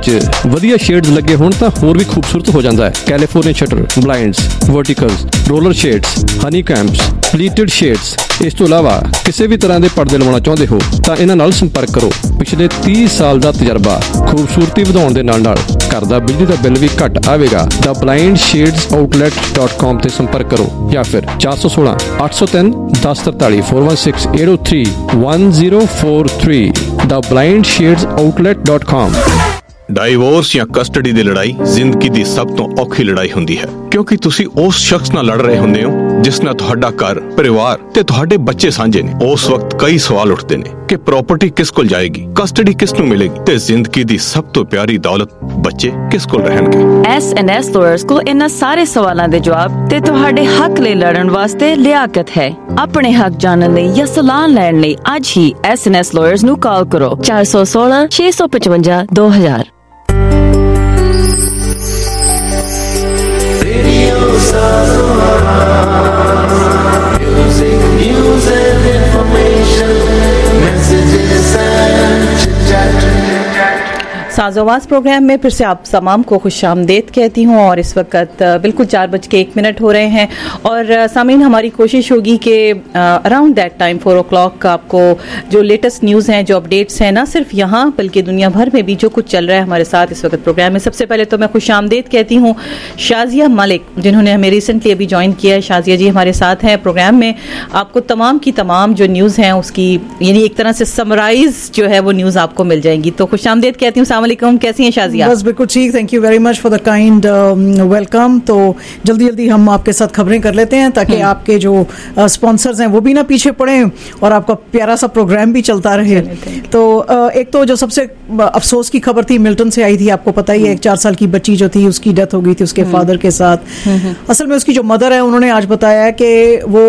ਵਿੱਚ ਵਧੀਆ ਸ਼ੇਡਸ ਲੱਗੇ ਹੋਣ ਤਾਂ ਹੋਰ ਵੀ ਖੂਬਸੂਰਤ ਹੋ ਜਾਂਦਾ ਹੈ। California shutter, blinds, verticals, roller shades, honeycombs, pleated shades. ਇਸ ਤੋਂ ਇਲਾਵਾ ਕਿਸੇ ਵੀ ਤਰ੍ਹਾਂ ਦੇ ਪਰਦੇ ਲਵਾਉਣਾ ਚਾਹੁੰਦੇ ਹੋ ਤਾਂ ਇਹਨਾਂ ਨਾਲ ਸੰਪਰਕ ਕਰੋ। ਪਿਛਲੇ 30 ਸਾਲ ਦਾ ਤਜਰਬਾ, ਖੂਬਸੂਰਤੀ ਵਧਾਉਣ ਦੇ ਨਾਲ ਘਰ ਦਾ ਬਿਜਲੀ ਦਾ ਬਿੱਲ ਵੀ ਘੱਟ ਆਵੇਗਾ। ਦਾ blindshadesOutlet.com ਤੇ ਸੰਪਰਕ ਕਰੋ ਜਾਂ ਫਿਰ 416 803 1043 416 803 1043 ਦਾ blindshadesOutlet.com। ਡਾਈਵੋਰਸ ਜਾਂ ਕਸਟਡੀ ਦੀ ਲੜਾਈ ਜ਼ਿੰਦਗੀ ਦੀ ਸਭ ਤੋਂ ਔਖੀ ਲੜਾਈ ਹੁੰਦੀ ਹੈ, ਕਿਉਂਕਿ ਤੁਸੀਂ ਉਸ ਸ਼ਖਸ ਨਾਲ ਲੜ ਰਹੇ ਹੁੰਦੇ ਹੋ ਜਿਸ ਨਾਲ ਤੁਹਾਡਾ ਘਰ, ਪਰਿਵਾਰ ਤੇ ਤੁਹਾਡੇ ਬੱਚੇ ਸਾਂਝੇ ਨੇ। ਉਸ ਵਕਤ ਕਈ ਸਵਾਲ ਉੱਠਦੇ ਨੇ ਕਿ ਪ੍ਰਾਪਰਟੀ ਕਿਸ ਕੋਲ ਜਾਏਗੀ, ਕਸਟਡੀ ਕਿਸ ਨੂੰ ਮਿਲੇਗੀ ਤੇ ਜ਼ਿੰਦਗੀ ਦੀ ਸਭ ਤੋਂ ਪਿਆਰੀ ਦੌਲਤ ਬੱਚੇ ਕਿਸ ਕੋਲ ਰਹਿਣਗੇ। S&S ਲਾਇਰਸ ਕੋਲ ਇਹਨਾਂ ਸਾਰੇ ਸਵਾਲਾਂ ਦੇ ਜਵਾਬ ਤੇ ਤੁਹਾਡੇ ਹੱਕ ਲਈ ਲੜਨ ਵਾਸਤੇ ਲਿਆਕਤ ਹੈ। ਆਪਣੇ ਹੱਕ ਜਾਣਨ ਲਈ ਜਾਂ ਸਲਾਹ ਲੈਣ ਲਈ ਅੱਜ ਹੀ S&S ਲਾਇਰਸ ਨੂੰ ਕਾਲ ਕਰੋ 416 655 2000। Music, news and information, messages and chit-chat. साज़ोवाज़ प्रोग्राम में फिर से आप तमाम को खुशामदीद कहती हूँ और इस वक्त बिल्कुल 4:01 हो रहे हैं और सामीन हमारी कोशिश होगी कि अराउंड दैट टाइम 4 o'clock आपको जो लेटेस्ट न्यूज़ हैं, जो अपडेट्स हैं, ना सिर्फ यहाँ बल्कि दुनिया भर में भी जो कुछ चल रहा है हमारे साथ इस वक्त प्रोग्राम में। सबसे पहले तो मैं खुशामदीद कहती हूँ शाजिया मलिक, जिन्होंने हमें रिसेंटली अभी ज्वाइन किया है। शाजिया जी हमारे साथ हैं प्रोग्राम में। आपको तमाम की तमाम जो न्यूज़ हैं उसकी यानी एक तरह से समराइज जो है वो न्यूज़ आपको मिल जाएंगी। तो खुशामदीद कहती हूँ। अस्सलामुअलैकुम, कैसी हैं शाजिया? बस बिल्कुल ठीक, thank you very much for the kind welcome. तो जल्दी जल्दी हम आपके साथ खबरें कर लेते हैं ताकि आपके जो स्पॉन्सर्स हैं वो भी ना पीछे पड़े और आपका प्यारा सा प्रोग्राम भी चलता रहे। तो एक तो जो सबसे अफसोस की खबर थी मिल्टन से आई थी, आपको पता ही है, एक 4 साल की बच्ची जो थी उसकी डेथ हो गई थी उसके फादर के साथ। असल में उसकी जो मदर है उन्होंने आज बताया कि वो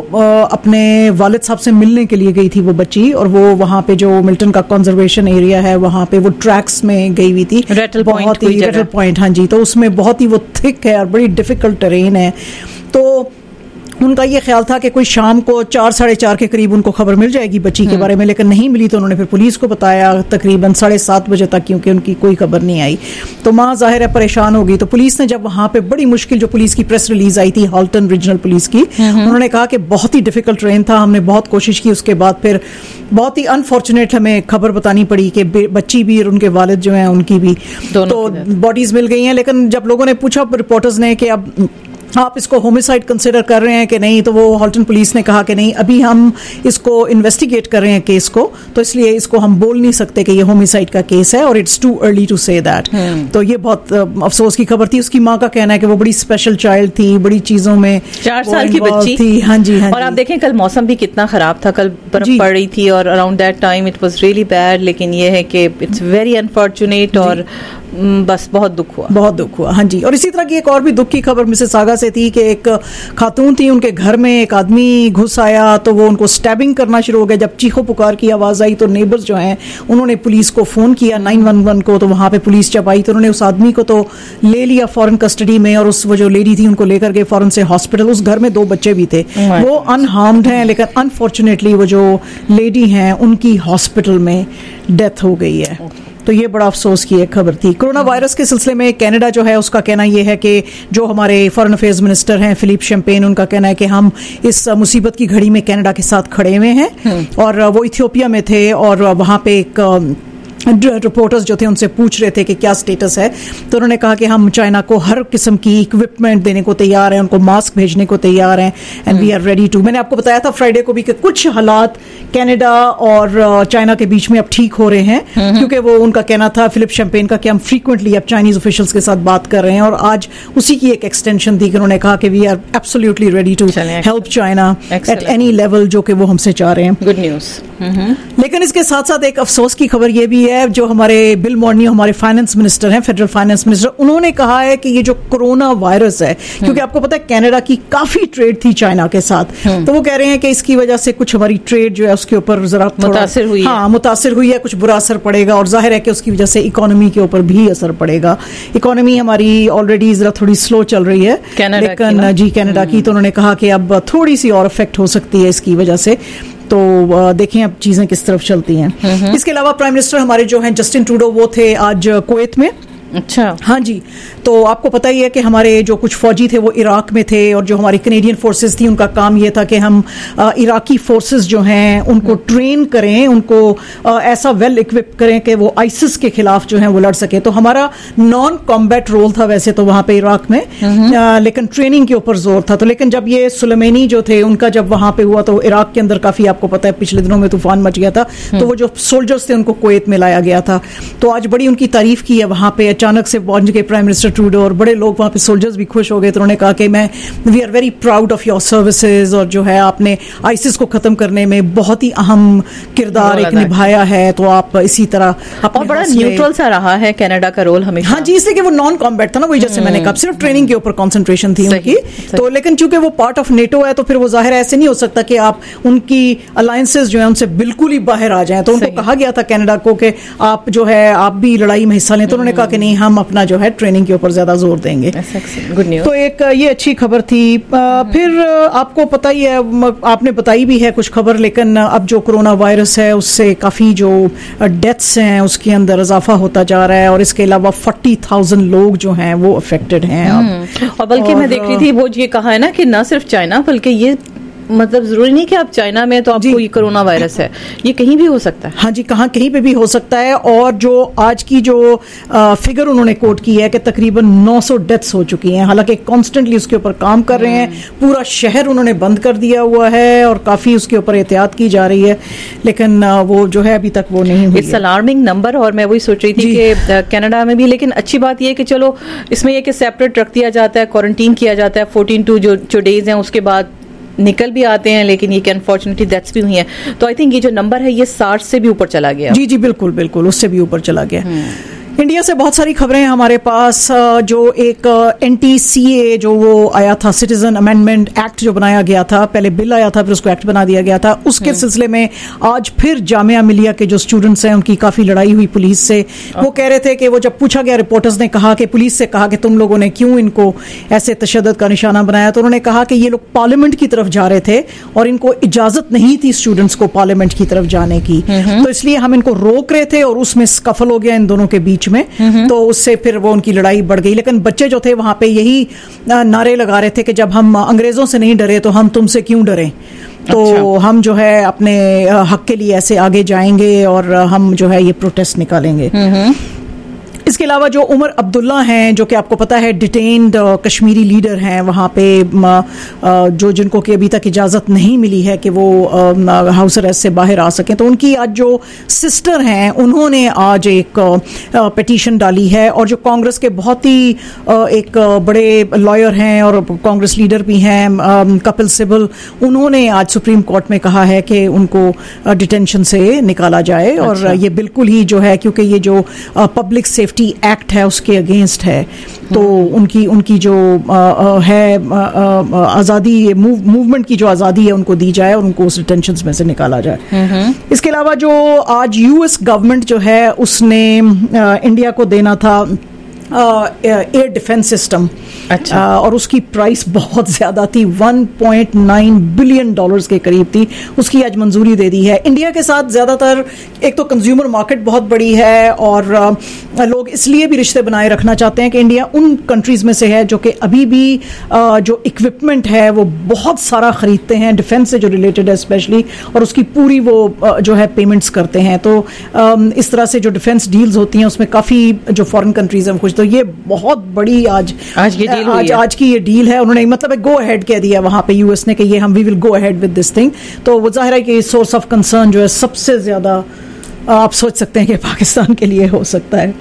अपने वालिद साहब से मिलने के लिए गई थी वो बच्ची, और वो वहाँ पे जो मिल्टन का कंजर्वेशन एरिया है वहाँ पे वो ट्रैक्स में गई हुई थी, बहुत ही रेटल पॉइंट, हाँ जी। तो उसमें बहुत ही वो थिक है और बड़ी डिफिकल्ट टेरेन है। तो उनका ये ख्याल था कि कोई शाम को 4 साढ़े 4 के करीब उनको खबर मिल जाएगी बच्ची के बारे में, लेकिन नहीं मिली। तो उन्होंने फिर पुलिस को बताया तकरीबन 7:30 बजे तक, क्योंकि उनकी कोई खबर नहीं आई। तो माँ जाहिर है परेशान हो गई। तो पुलिस ने जब वहाँ पे बड़ी मुश्किल, जो पुलिस की प्रेस रिलीज आई थी हॉल्टन रीजनल पुलिस की, उन्होंने कहा कि बहुत ही डिफिकल्ट ट्रेन था, हमने बहुत कोशिश की। उसके बाद फिर बहुत ही अनफॉर्चुनेट हमें खबर बतानी पड़ी कि बच्ची भी और उनके वालिद जो हैं उनकी भी तो बॉडीज मिल गई हैं। लेकिन जब लोगों ने पूछा रिपोर्टर्स ने कि अब आप इसको होमिसाइड कंसिडर कर रहे हैं कि नहीं, तो वो हॉल्टन पुलिस ने कहा कि नहीं, अभी हम इसको इन्वेस्टिगेट कर रहे हैं केस को, तो इसलिए इसको हम बोल नहीं सकते कि ये होमिसाइड का केस है और it's too early to say that. तो ये बहुत अफसोस की खबर थी। उसकी माँ का कहना है कि वो बड़ी स्पेशल चाइल्ड थी, बड़ी चीजों में 4 साल की बच्ची थी। हाँ जी, हाँ। और आप देखें कल मौसम भी कितना खराब था, कल बर्फ पड़ रही थी और around that time it was really bad. लेकिन ये है कि इट्स वेरी अनफॉर्चुनेट और बस बहुत दुख हुआ। हाँ जी। और इसी तरह की एक और भी दुख की खबर मिसिसागा से थी कि एक खातून थी, उनके घर में एक आदमी घुस आया तो वो उनको स्टैबिंग करना शुरू हो गया। जब चीखो पुकार की आवाज आई तो नेबर्स जो हैं उन्होंने पुलिस को फोन किया 911 को। तो वहां पे पुलिस जब आई तो उन्होंने उस आदमी को तो ले लिया फॉरेन कस्टडी में, और उस वो जो लेडी थी उनको लेकर गए फॉरेन से हॉस्पिटल। उस घर में 2 बच्चे भी थे, वो अनहार्म्ड हैं, लेकिन अनफॉर्चुनेटली वो जो लेडी हैं उनकी हॉस्पिटल में डेथ हो गई है। तो ये बड़ा अफसोस की एक खबर थी। कोरोना वायरस के सिलसिले में कनाडा जो है उसका कहना ये है कि जो हमारे फॉरेन अफेयर्स मिनिस्टर हैं फिलिप शैम्पेन, उनका कहना है कि हम इस मुसीबत की घड़ी में कनाडा के साथ खड़े हुए हैं। और वो इथियोपिया में थे और वहाँ पे एक रिपोर्टर्स जो थे उनसे पूछ रहे थे कि क्या स्टेटस है। तो उन्होंने कहा कि हम चाइना को हर किस्म की इक्विपमेंट देने को तैयार हैं, उनको मास्क भेजने को तैयार हैं, and we are ready to. मैंने आपको बताया था फ्राइडे को भी कि कुछ हालात कनाडा और चाइना के बीच में अब ठीक हो रहे हैं, क्योंकि वो उनका कहना था फिलिप शैम्पेन का कि हम फ्रीक्वेंटली अब चाइनीज ऑफिशियल्स के साथ बात कर रहे हैं। और आज उसी की एक एक्सटेंशन थी कि उन्होंने कहा कि we are absolutely ready to help China at any level जो कि वो हमसे चाह रहे हैं। Good news. लेकिन इसके साथ साथ एक अफसोस की खबर ये भी है, जो हमारे बिल मॉर्नियो हमारे फाइनेंस मिनिस्टर हैं, फेडरल फाइनेंस मिनिस्टर, उन्होंने कहा है कि ये जो कोरोना वायरस है, क्योंकि आपको पता है कनाडा की काफी ट्रेड थी चाइना के साथ, तो वो कह रहे हैं कि इसकी वजह से कुछ हमारी ट्रेड जो है उसके ऊपर जरा मुतासिर हुई है, कुछ बुरा असर पड़ेगा। और जाहिर है कि उसकी वजह से इकोनॉमी के ऊपर भी असर पड़ेगा। इकोनॉमी हमारी ऑलरेडी जरा थोड़ी स्लो चल रही है, लेकिन जी कनाडा की, तो उन्होंने कहा कि अब थोड़ी सी और इफेक्ट हो सकती है इसकी वजह से। तो देखें अब चीजें किस तरफ चलती हैं। इसके अलावा प्राइम मिनिस्टर हमारे जो हैं जस्टिन ट्रूडो, वो थे आज कुवैत में। अच्छा, हाँ जी, तो आपको पता ही है कि हमारे जो कुछ फौजी थे वो इराक में थे, और जो हमारी कनेडियन फोर्सेस थी उनका काम ये था कि हम इराकी फोर्सेस जो हैं उनको ट्रेन करें, उनको ऐसा वेल इक्विप करें कि वो आइसिस के खिलाफ जो है वो लड़ सके। तो हमारा नॉन कॉम्बैट रोल था वैसे तो वहां पे इराक में, लेकिन ट्रेनिंग के ऊपर जोर था। तो लेकिन जब ये सुलेमानी जो थे उनका जब वहां पे हुआ तो इराक के अंदर काफी, आपको पता है पिछले दिनों में तूफान मच गया था, तो वो जो सोल्जर्स थे उनको कुवैत में लाया गया था। तो आज बड़ी उनकी तारीफ की है वहां पे, अचानक से पहुंच गए प्राइम मिनिस्टर ट्रूडो, और बड़े लोग वहां पे सोल्जर्स भी खुश हो गए। तो उन्होंने कहा कि we are very proud of your services, और जो है आपने आइसिस को खत्म करने में बहुत ही अहम किरदार एक निभाया है, तो आप इसी तरह और बड़ा न्यूट्रल सा रहा है कनाडा का रोल हमेशा। हाँ जी, इसलिए कि वो नॉन कॉम्बैट था ना, वही जैसे मैंने कहा सिर्फ ट्रेनिंग के ऊपर कॉन्सेंट्रेशन थी उनकी। तो लेकिन चूंकि वो पार्ट ऑफ नेटो है तो फिर वो जाहिर ऐसे नहीं हो सकता कि आप उनकी अलायंसेस जो है उनसे बिल्कुल ही बाहर आ जाएं। तो उनको कहा गया था कनाडा को कि आप जो है आप भी लड़ाई में हिस्सा लें, तो उन्होंने कहा कि नहीं, हम अपना जो है ट्रेनिंग के ऊपर ज्यादा जोर देंगे। Good news. तो एक ये अच्छी खबर थी। फिर आपको पता ही है, आपने बताई भी है कुछ खबर, लेकिन अब जो कोरोना वायरस है उससे काफी जो डेथ्स हैं उसके अंदर इजाफा होता जा रहा है, और इसके अलावा 40,000 लोग जो हैं वो अफेक्टेड हैं। और बल्कि मैं देख रही थी वो ये कहा है ना कि न सिर्फ चाइना, बल्कि ये मतलब जरूरी नहीं कि आप चाइना में तो आपको ये कोरोना वायरस है, ये कहीं भी हो सकता है। हाँ जी, कहीं पे भी हो सकता है। और जो आज की जो फिगर उन्होंने कोट की है कि तकरीबन 900 डेथ्स हो चुकी हैं, हालांकि कॉन्स्टेंटली उसके ऊपर काम कर रहे हैं। पूरा शहर उन्होंने बंद कर दिया हुआ है और काफी उसके ऊपर एहतियात की जा रही है, लेकिन वो जो है अभी तक वो नहीं हुई। It's alarming number. और मैं वही सोच रही थी कि कनाडा में भी, लेकिन अच्छी बात यह है कि चलो इसमें यह कि सेपरेट रख दिया जाता है, क्वारंटीन किया जाता है 14 जो डेज हैं, उसके बाद निकल भी आते हैं, लेकिन ये कि अनफॉर्चुनेटली डेथ्स भी हुई हैं। तो आई थिंक ये जो नंबर है ये 60 से भी ऊपर चला गया। जी जी, बिल्कुल बिल्कुल, उससे भी ऊपर चला गया। इंडिया से बहुत सारी खबरें हैं हमारे पास। जो एक NTCA जो वो आया था, सिटीजन अमेंडमेंट एक्ट जो बनाया गया था, पहले बिल आया था फिर उसको एक्ट बना दिया गया था, उसके सिलसिले में आज फिर जामिया मिलिया के जो स्टूडेंट्स हैं उनकी काफी लड़ाई हुई पुलिस से। वो कह रहे थे कि वो जब पूछा गया, रिपोर्टर्स ने कहा कि पुलिस से कहा कि तुम लोगों ने क्यों इनको ऐसे तशद्दुद का निशाना बनाया, तो उन्होंने कहा कि ये लोग पार्लियामेंट की तरफ जा रहे थे और इनको इजाजत नहीं थी स्टूडेंट्स को पार्लियामेंट की तरफ जाने की, तो इसलिए हम इनको रोक रहे थे और उसमें स्कफल हो गया इन दोनों के बीच में। तो उससे फिर वो उनकी लड़ाई बढ़ गई। लेकिन बच्चे जो थे वहां पे यही नारे लगा रहे थे कि जब हम अंग्रेजों से नहीं डरे तो हम तुमसे क्यों डरें। तो हम जो है अपने हक के लिए ऐसे आगे जाएंगे और हम जो है ये प्रोटेस्ट निकालेंगे। इसके अलावा जो उमर अब्दुल्ला हैं, जो कि आपको पता है डिटेन्ड कश्मीरी लीडर हैं वहाँ पे, जो जिनको कि अभी तक इजाज़त नहीं मिली है कि वो हाउस अरेस्ट से बाहर आ सकें, तो उनकी आज जो सिस्टर हैं उन्होंने आज एक पिटीशन डाली है। और जो कांग्रेस के बहुत ही एक बड़े लॉयर हैं और कांग्रेस लीडर भी हैं, कपिल सिब्बल, उन्होंने आज सुप्रीम कोर्ट में कहा है कि उनको डिटेंशन से निकाला जाए। और ये बिल्कुल ही जो है, क्योंकि ये जो पब्लिक सेफ्टी एक्ट है उसके अगेंस्ट है, तो उनकी जो है आज़ादी, मूवमेंट की जो आज़ादी है उनको दी जाए और उनको उस डिटेंशन में से निकाला जाए। इसके अलावा जो आज US गवर्नमेंट जो है उसने इंडिया को देना था एयर डिफेंस सिस्टम, और उसकी प्राइस बहुत ज्यादा थी, $1.9 बिलियन के करीब थी, उसकी आज मंजूरी दे दी है। इंडिया के साथ ज्यादातर एक तो कंज्यूमर मार्केट बहुत बड़ी है और लोग इसलिए भी रिश्ते बनाए रखना चाहते हैं कि इंडिया उन कंट्रीज में से है जो कि अभी भी जो इक्विपमेंट है वो बहुत सारा खरीदते हैं, डिफेंस से जो रिलेटेड है स्पेशली, और उसकी पूरी वो जो है पेमेंट्स करते हैं। तो इस तरह से जो डिफेंस डील्स होती हैं उसमें काफी जो फॉरेन कंट्रीज हैं कुछ, तो ये बहुत बड़ी आज की ये डील है। उन्होंने मतलब एक गो अहेड कह दिया वहां पे US ने कि ये हम we will go ahead with this thing. तो वो जाहिर है कि सोर्स ऑफ कंसर्न जो है सबसे ज्यादा आप सोच सकते हैं कि पाकिस्तान के लिए हो सकता है।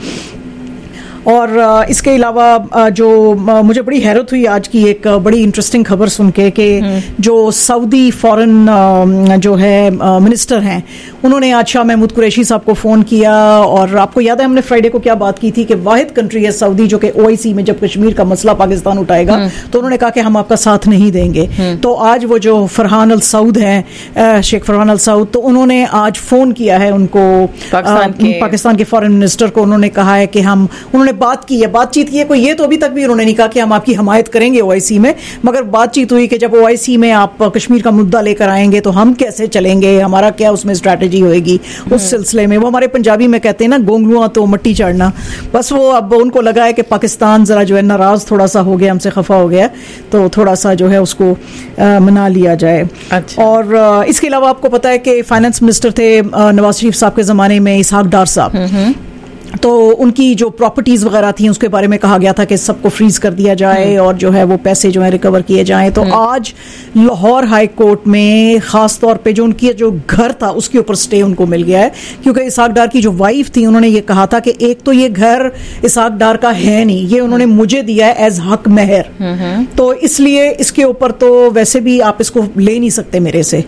और इसके अलावा जो मुझे बड़ी हैरत हुई आज की एक बड़ी इंटरेस्टिंग खबर सुन के कि जो सऊदी फॉरेन जो है मिनिस्टर हैं, उन्होंने आज शाह महमूद कुरैशी साहब को फ़ोन किया। और आपको याद है हमने फ्राइडे को क्या बात की थी कि वाहिद कंट्री है सऊदी जो कि OIC में जब कश्मीर का मसला पाकिस्तान उठाएगा तो उन्होंने कहा कि हम आपका साथ नहीं देंगे। तो आज वो जो फरहान अल सऊद हैं, शेख फरहान अल सऊद, तो उन्होंने आज फ़ोन किया है उनको, पाकिस्तान के फॉरेन मिनिस्टर को। उन्होंने कहा है कि उन्होंने बातचीत की है कोई, ये तो अभी तक भी उन्होंने नहीं कहा कि हम आपकी हमायत करेंगे ओआईसी में, मगर बातचीत हुई कि जब ओआईसी में आप कश्मीर का मुद्दा लेकर आएंगे तो हम कैसे चलेंगे, हमारा क्या उसमें स्ट्रैटेजी होएगी उस सिलसिले में। वो हमारे पंजाबी में कहते हैं ना, गोंगलुआ तो मट्टी चाड़ना, बस वो अब उनको लगा है कि पाकिस्तान जरा जो है नाराज थोड़ा सा हो गया, हमसे खफा हो गया, तो थोड़ा सा जो है उसको मना लिया जाए। अच्छा। और इसके अलावा आपको पता है कि फाइनेंस मिनिस्टर थे नवाज शरीफ साहब के जमाने में इसहाक डार साहब, तो उनकी जो प्रॉपर्टीज वगैरह थी उसके बारे में कहा गया था कि सबको फ्रीज कर दिया जाए और जो है वो पैसे जो है रिकवर किए जाएं। तो आज लाहौर हाई कोर्ट में खास तौर पे जो उनकी जो घर था उसके ऊपर स्टे उनको मिल गया है, क्योंकि इसहाक डार की जो वाइफ थी उन्होंने ये कहा था कि एक तो ये घर इसहाक डार का है नहीं, ये उन्होंने मुझे दिया है एज हक मेहर, तो इसलिए इसके ऊपर तो वैसे भी आप इसको ले नहीं सकते मेरे से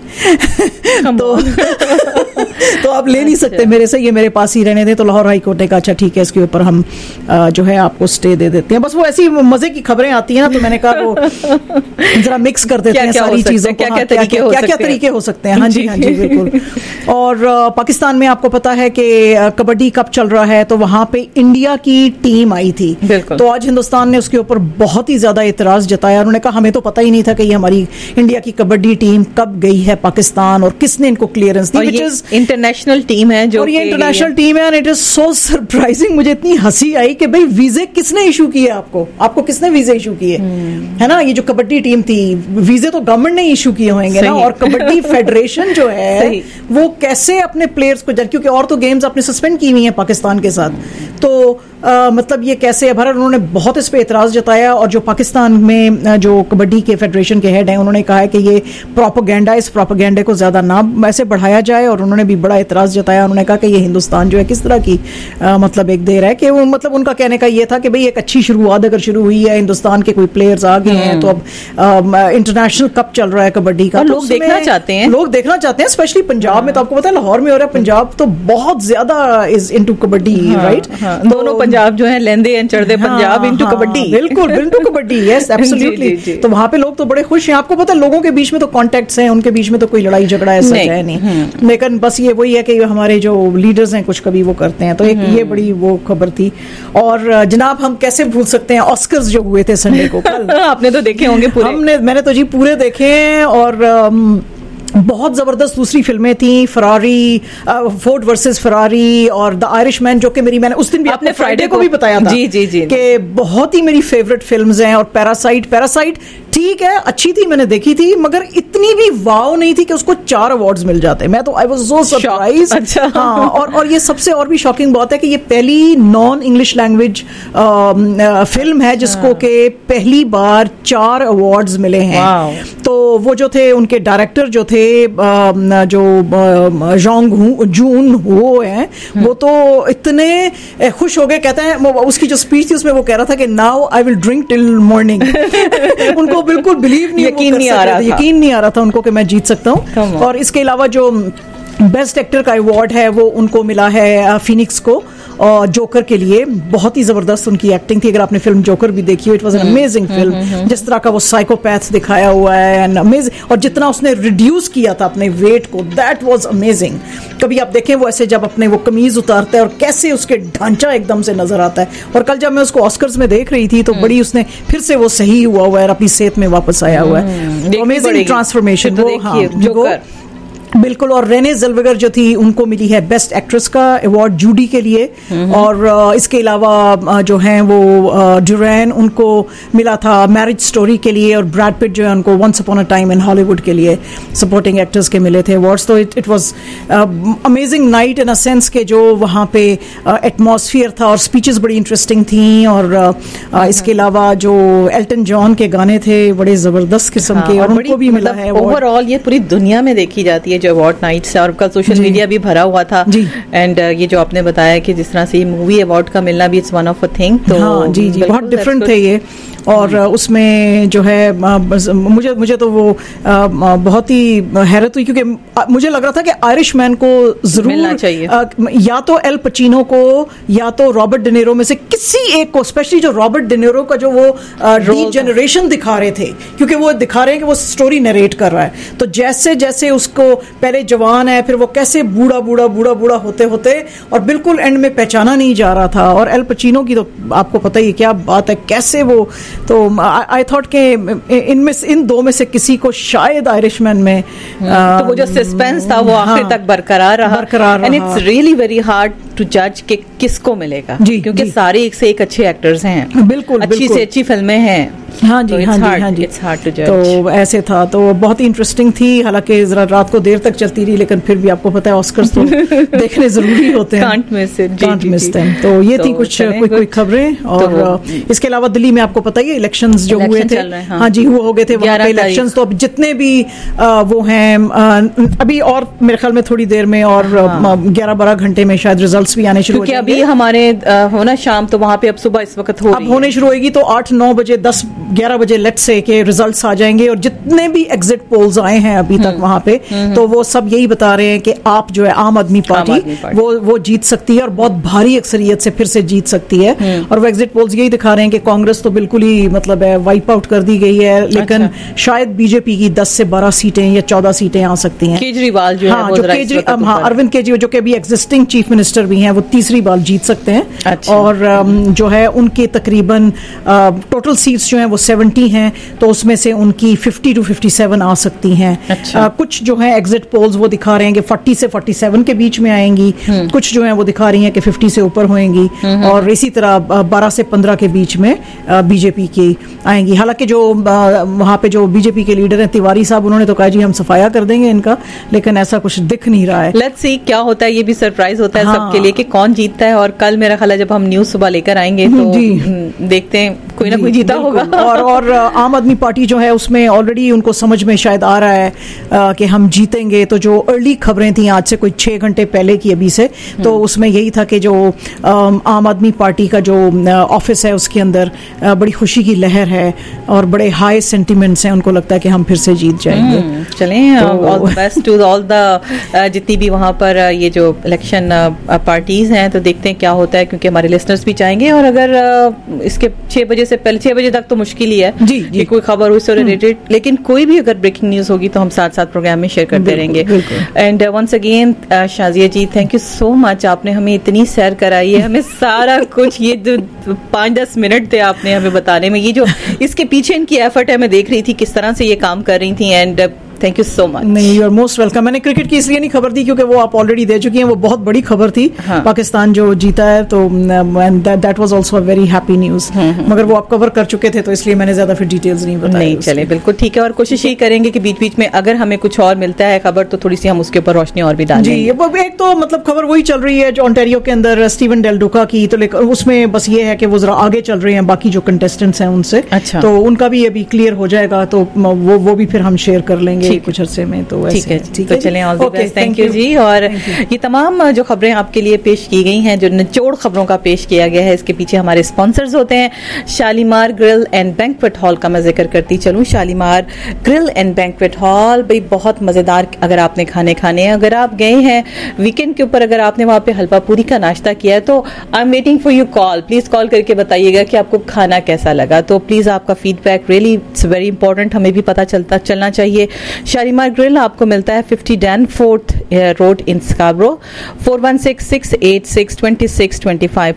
तो आप ले नहीं सकते मेरे से, ये मेरे पास ही रहने दें। तो लाहौर हाई कोर्ट ने कहा अच्छा ठीक है, इसके ऊपर हम जो है आपको स्टे दे देते हैं। बस वो ऐसी मजे की खबरें आती हैं ना, तो मैंने कहा वो जरा मिक्स कर देते हैं सारी चीजों को, क्या तरीके हो सकते हैं। हाँ जी बिल्कुल। और पाकिस्तान में आपको पता है कि कबड्डी कप चल रहा है, तो वहां पे इंडिया की टीम आई थी, तो आज हिंदुस्तान ने उसके ऊपर बहुत ही ज्यादा एतराज जताया। उन्होंने कहा हमें तो पता ही नहीं था कि ये हमारी इंडिया की कबड्डी टीम कब गई है पाकिस्तान और किसने इनको क्लियरेंस दी, विच इज इंटरनेशनल टीम है जो, और ये इंटरनेशनल टीम है, and it is so surprising. मुझे इतनी हंसी आई कि भाई वीजे किसने इशू किए, आपको किसने वीजे इशू किए, है ना। ये जो कबड्डी टीम थी, वीजे तो गवर्नमेंट ने इशू किए होंगे ना, और कबड्डी फेडरेशन जो है वो कैसे अपने प्लेयर्स को, क्योंकि और तो गेम्स आपने सस्पेंड की हुई है पाकिस्तान के साथ, तो मतलब ये कैसे। भारत उन्होंने बहुत इस पे एतराज जताया, और जो पाकिस्तान में जो कबड्डी के फेडरेशन के हेड हैं उन्होंने कहा है कि ये प्रोपेगेंडा, इस प्रोपेगेंडे को ज्यादा ना ऐसे बढ़ाया जाए, और उन्होंने भी बड़ा एतराज जताया। उन्होंने कहा कि ये हिंदुस्तान जो है किस तरह की मतलब एक दे रहा है कि वो, मतलब उनका कहने का ये था कि भाई एक अच्छी शुरुआत अगर शुरू हुई है, हिंदुस्तान के कोई प्लेयर्स आ गए हैं, तो अब इंटरनेशनल कप चल रहा है कबड्डी का, लोग देखना चाहते हैं, स्पेशली पंजाब में। तो आपको पता है लाहौर में हो रहा है, पंजाब तो बहुत ज्यादा इज इनटू कबड्डी, राइट। दोनों पंजाब जो है लेंदे एंड चढ़दे पंजाब इनटू कबड्डी, बिल्कुल इनटू कबड्डी, यस एब्सोल्युटली। तो वहां पे लोग तो बड़े खुश हैं। आपको पता है लोगों के बीच में तो कॉन्टेक्ट्स हैं, उनके बीच में तो कोई लड़ाई झगड़ा ऐसा है नहीं, लेकिन बस ये वही है कि हमारे जो लीडर्स हैं कुछ कभी वो करते हैं। तो एक ये बड़ी वो खबर थी। और जनाब हम कैसे भूल सकते हैं ऑस्कर्स जो हुए थे संडे को कल आपने तो देखे होंगे पूरे। मैंने तो जी पूरे देखे हैं, और बहुत जबरदस्त दूसरी फिल्में थी, फरारी, फोर्ड वर्सेस फरारी और द आयरिशमैन, जो कि मैंने उस दिन भी आपने फ्राइडे को भी बताया था जी कि बहुत ही मेरी फेवरेट फिल्म्स हैं। और पैरासाइट ठीक है, अच्छी थी, मैंने देखी थी, मगर इतनी भी वाव नहीं थी कि उसको 4 अवार्ड्स मिल जाते। मैं तो आई वाज सो सरप्राइज। अच्छा। हाँ, और ये सबसे और भी शॉकिंग बात है कि ये पहली नॉन इंग्लिश लैंग्वेज फिल्म है जिसको के पहली बार 4 अवार्ड्स मिले हैं। तो वो जो थे उनके डायरेक्टर जो थे जो जून हो हैं, वो तो इतने खुश हो गए, कहते हैं उसकी जो स्पीच थी उसमें वो कह रहा था कि now I will drink till morning. उनको बिल्कुल यकीन नहीं आ रहा था उनको कि मैं जीत सकता हूँ। और इसके अलावा जो बेस्ट एक्टर का अवार्ड है वो उनको मिला है फिनिक्स को, और जोकर के लिए। बहुत ही जबरदस्त उनकी एक्टिंग थी। अगर आपने फिल्म जोकर भी देखी हो, it was an amazing film. जिस तरह का वो साइकोपैथ दिखाया हुआ है, एंड अमेजिंग, और जितना उसने रिड्यूस किया था अपने वेट को, दैट वाज अमेजिंग। कभी आप देखें वो ऐसे जब अपने वो कमीज उतारता है और कैसे उसके ढांचा एकदम से नजर आता है। और कल जब मैं उसको ऑस्कर्स में देख रही थी तो बड़ी उसने फिर से वो सही हुआ है और अपनी सेहत में वापस आया हुआ है। अमेजिंग ट्रांसफॉर्मेशन वो बिल्कुल। और रेने ज़ेल्वेगर जो थी उनको मिली है बेस्ट एक्ट्रेस का अवार्ड जूडी के लिए। और इसके अलावा जो हैं वो ड्यूरेन, उनको मिला था मैरिज स्टोरी के लिए, और ब्रैड पिट जो है उनको once upon a time in Hollywood के लिए सपोर्टिंग एक्टर्स के मिले थे अवार्ड्स। तो it was amazing night in a sense के जो वहाँ पे एटमॉस्फियर था, और स्पीचेस बड़ी इंटरेस्टिंग थी। और इसके अलावा जो एल्टन जॉन के गाने थे बड़े जबरदस्त किस्म के, और उनको भी मिला है। ओवरऑल ये पूरी दुनिया में देखी जाती है जो अवार्ड नाइट्स है, और उनका सोशल मीडिया भी भरा हुआ था। एंड ये जो आपने बताया कि जिस तरह से मूवी अवार्ड का मिलना भी it's one of a thing, तो हाँ, जी बहुत डिफरेंट थे ये। और उसमें जो है मुझे तो वो बहुत ही हैरत हुई, क्योंकि मुझे लग रहा था कि आयरिशमैन को जरूर चाहिए, या तो एल पचिनो को या तो रॉबर्ट डिनेरो में से किसी एक को, स्पेशली जो रॉबर्ट डिनेरो का जो वो जनरेशन दिखा रहे थे, क्योंकि वो दिखा रहे हैं कि वो स्टोरी नरेट कर रहा है, तो जैसे जैसे उसको पहले जवान है, फिर वो कैसे बूढ़ा बूढ़ा बूढ़ा बूढ़ा होते होते और बिल्कुल एंड में पहचाना नहीं जा रहा था। और एल पचिनो की तो आपको पता ही क्या बात है, कैसे वो, तो आई थॉट के इनमें इन दो में से किसी को शायद आयरिशमैन में तो वो जो सस्पेंस था वो आखिर तक बरकरार रहा। And it's really very hard to जज कि किसको मिलेगा, क्योंकि सारे एक से एक अच्छे एक्टर्स हैं, बिल्कुल अच्छी से अच्छी फिल्में हैं। हाँ जी, हाँ जी, इट्स हार्ड टू जज। तो ऐसे था, तो बहुत ही इंटरेस्टिंग थी, हालांकि जरा रात को देर तक चलती रही, लेकिन फिर भी आपको पता है ऑस्कर्स तो देखने जरूरी होते हैं, can't miss it, can't miss them. तो ये थी कुछ कोई खबरें। और इसके अलावा दिल्ली में आपको पता ही है इलेक्शंस जो हुए थे, हाँ जी, वो हो गए थे वहाँ पे इलेक्शंस। तो अब जितने भी वो हैं अभी, और मेरे ख्याल में थोड़ी देर में और 11-12 घंटे में शायद रिजल्ट्स भी आने शुरू हो जाएंगे। अभी हमारे होना शाम, तो वहाँ पे अब सुबह इस वक्त अब होने शुरू होगी, तो 8-9 बजे 10-11 बजे लेट्स से के रिजल्ट्स आ जाएंगे। और जितने भी एग्जिट पोल्स आए हैं अभी तक वहाँ पे, तो वो सब यही बता रहे हैं कि आप जो है आम आदमी पार्टी वो जीत सकती है, और बहुत भारी अक्सरियत से फिर से जीत सकती है। और वो एग्जिट पोल्स यही दिखा रहे हैं कि कांग्रेस तो बिल्कुल ही मतलब है वाइप आउट कर दी गई है, लेकिन शायद बीजेपी की 10 से 12 सीटें या 14 सीटें आ सकती हैं। केजरीवाल जो है, अरविंद केजरीवाल जो कि अभी एग्जिस्टिंग चीफ मिनिस्टर भी हैं, वो तीसरी बार जीत सकते हैं। और जो है उनके तकरीबन टोटल सीट्स जो हैं वो 70 हैं, तो उसमें से उनकी 50 to 57 आ सकती हैं। कुछ जो है एग्जिट पोल्स वो दिखा रहे हैं कि 40 से 47 के बीच में आएंगी, कुछ जो है वो दिखा रही हैं कि 50 से ऊपर होएंगी, और इसी तरह 12 से 15 के बीच में बीजेपी की आएंगी। हालांकि जो वहाँ पे जो बीजेपी के लीडर हैं तिवारी साहब, उन्होंने तो कहा जी हम सफाया कर देंगे इनका, लेकिन ऐसा कुछ दिख नहीं रहा है। लेट्स सी क्या होता है, ये भी सरप्राइज होता है सबके लिए कि कौन जीतता है। और कल मेरा ख्याल है जब हम न्यूज सुबह लेकर आएंगे तो देखते हैं कोई ना कोई जीता होगा। और आम आदमी पार्टी जो है उसमें ऑलरेडी उनको समझ में शायद आ रहा है कि हम जीतेंगे। तो जो अर्ली खबरें थी आज से कोई 6 घंटे पहले की अभी से, तो उसमें यही था कि जो आम आदमी पार्टी का जो ऑफिस है उसके अंदर बड़ी खुशी की लहर है और बड़े हाई सेंटिमेंट्स हैं, उनको लगता है कि हम फिर से जीत जाएंगे। चलें, all the best to all the जितनी भी वहाँ पर ये जो इलेक्शन पार्टीज हैं, तो देखते हैं क्या होता है, क्योंकि हमारे लिसनर्स भी चाहेंगे। और अगर इसके 6 बजे से पहले, 6 बजे तक तो मुश्किल ही है जी, कि कोई खबर उससे रिलेटेड, लेकिन कोई भी अगर ब्रेकिंग न्यूज होगी तो हम साथ साथ प्रोग्राम में शेयर करते रहेंगे। And once again Shazia ji, thank you so much, आपने हमें इतनी सैर कराई है, हमें सारा कुछ ये जो 5-10 मिनट थे आपने हमें बताने में, ये जो इसके पीछे इनकी एफर्ट है, मैं देख रही थी किस तरह से ये काम कर रही थी। And thank you so much. नहीं, यू आर मोस्ट वेलकम। मैंने क्रिकेट की इसलिए नहीं खबर दी क्योंकि वो आप ऑलरेडी दे चुकी हैं, वो बहुत बड़ी खबर थी। पाकिस्तान जो जीता है, तो that was also a very happy news, मगर वो आप कवर कर चुके थे, तो इसलिए मैंने ज्यादा फिर डिटेल्स नहीं बताई। नहीं, चले बिल्कुल ठीक है। और कोशिश ही करेंगे कि बीच बीच में अगर हमें कुछ और मिलता है खबर, तो थोड़ी सी हम उसके ऊपर रोशनी और भी डालेंगे। जी, वो एक तो मतलब खबर वही चल रही है जो ओंटारियो के अंदर स्टीवन डेल डुका की, तो उसमें बस ये है कि वो जरा आगे चल रहे हैं बाकी जो कंटेस्टेंट्स हैं उनसे। अच्छा, तो उनका भी अभी क्लियर हो जाएगा, तो वो भी फिर हम शेयर कर लेंगे कुछ अर्से में। तो ठीक है, तो चलें, all the best, thank you ji. और ये तमाम जो खबरें आपके लिए पेश की गई हैं, जो निचोड़ खबरों का पेश किया गया है, इसके पीछे हमारे स्पॉन्सर्स होते हैं Shalimar grill and banquet hall का मैं जिक्र करती चलूं। Shalimar grill and banquet hall भाई बहुत मजेदार, अगर आपने खाने हैं, अगर आप गए हैं वीकेंड के ऊपर, अगर आपने वहां पे हलवा पूरी का नाश्ता किया है, तो I am waiting for you call, please call करके बताइएगा कि आपको खाना कैसा लगा। तो प्लीज आपका feedback really it's very important, हमें भी पता चलना चाहिए। शालीमार ग्रिल आपको मिलता है 50 Danforth रोड इन स्काब्रो, 416-686-2625,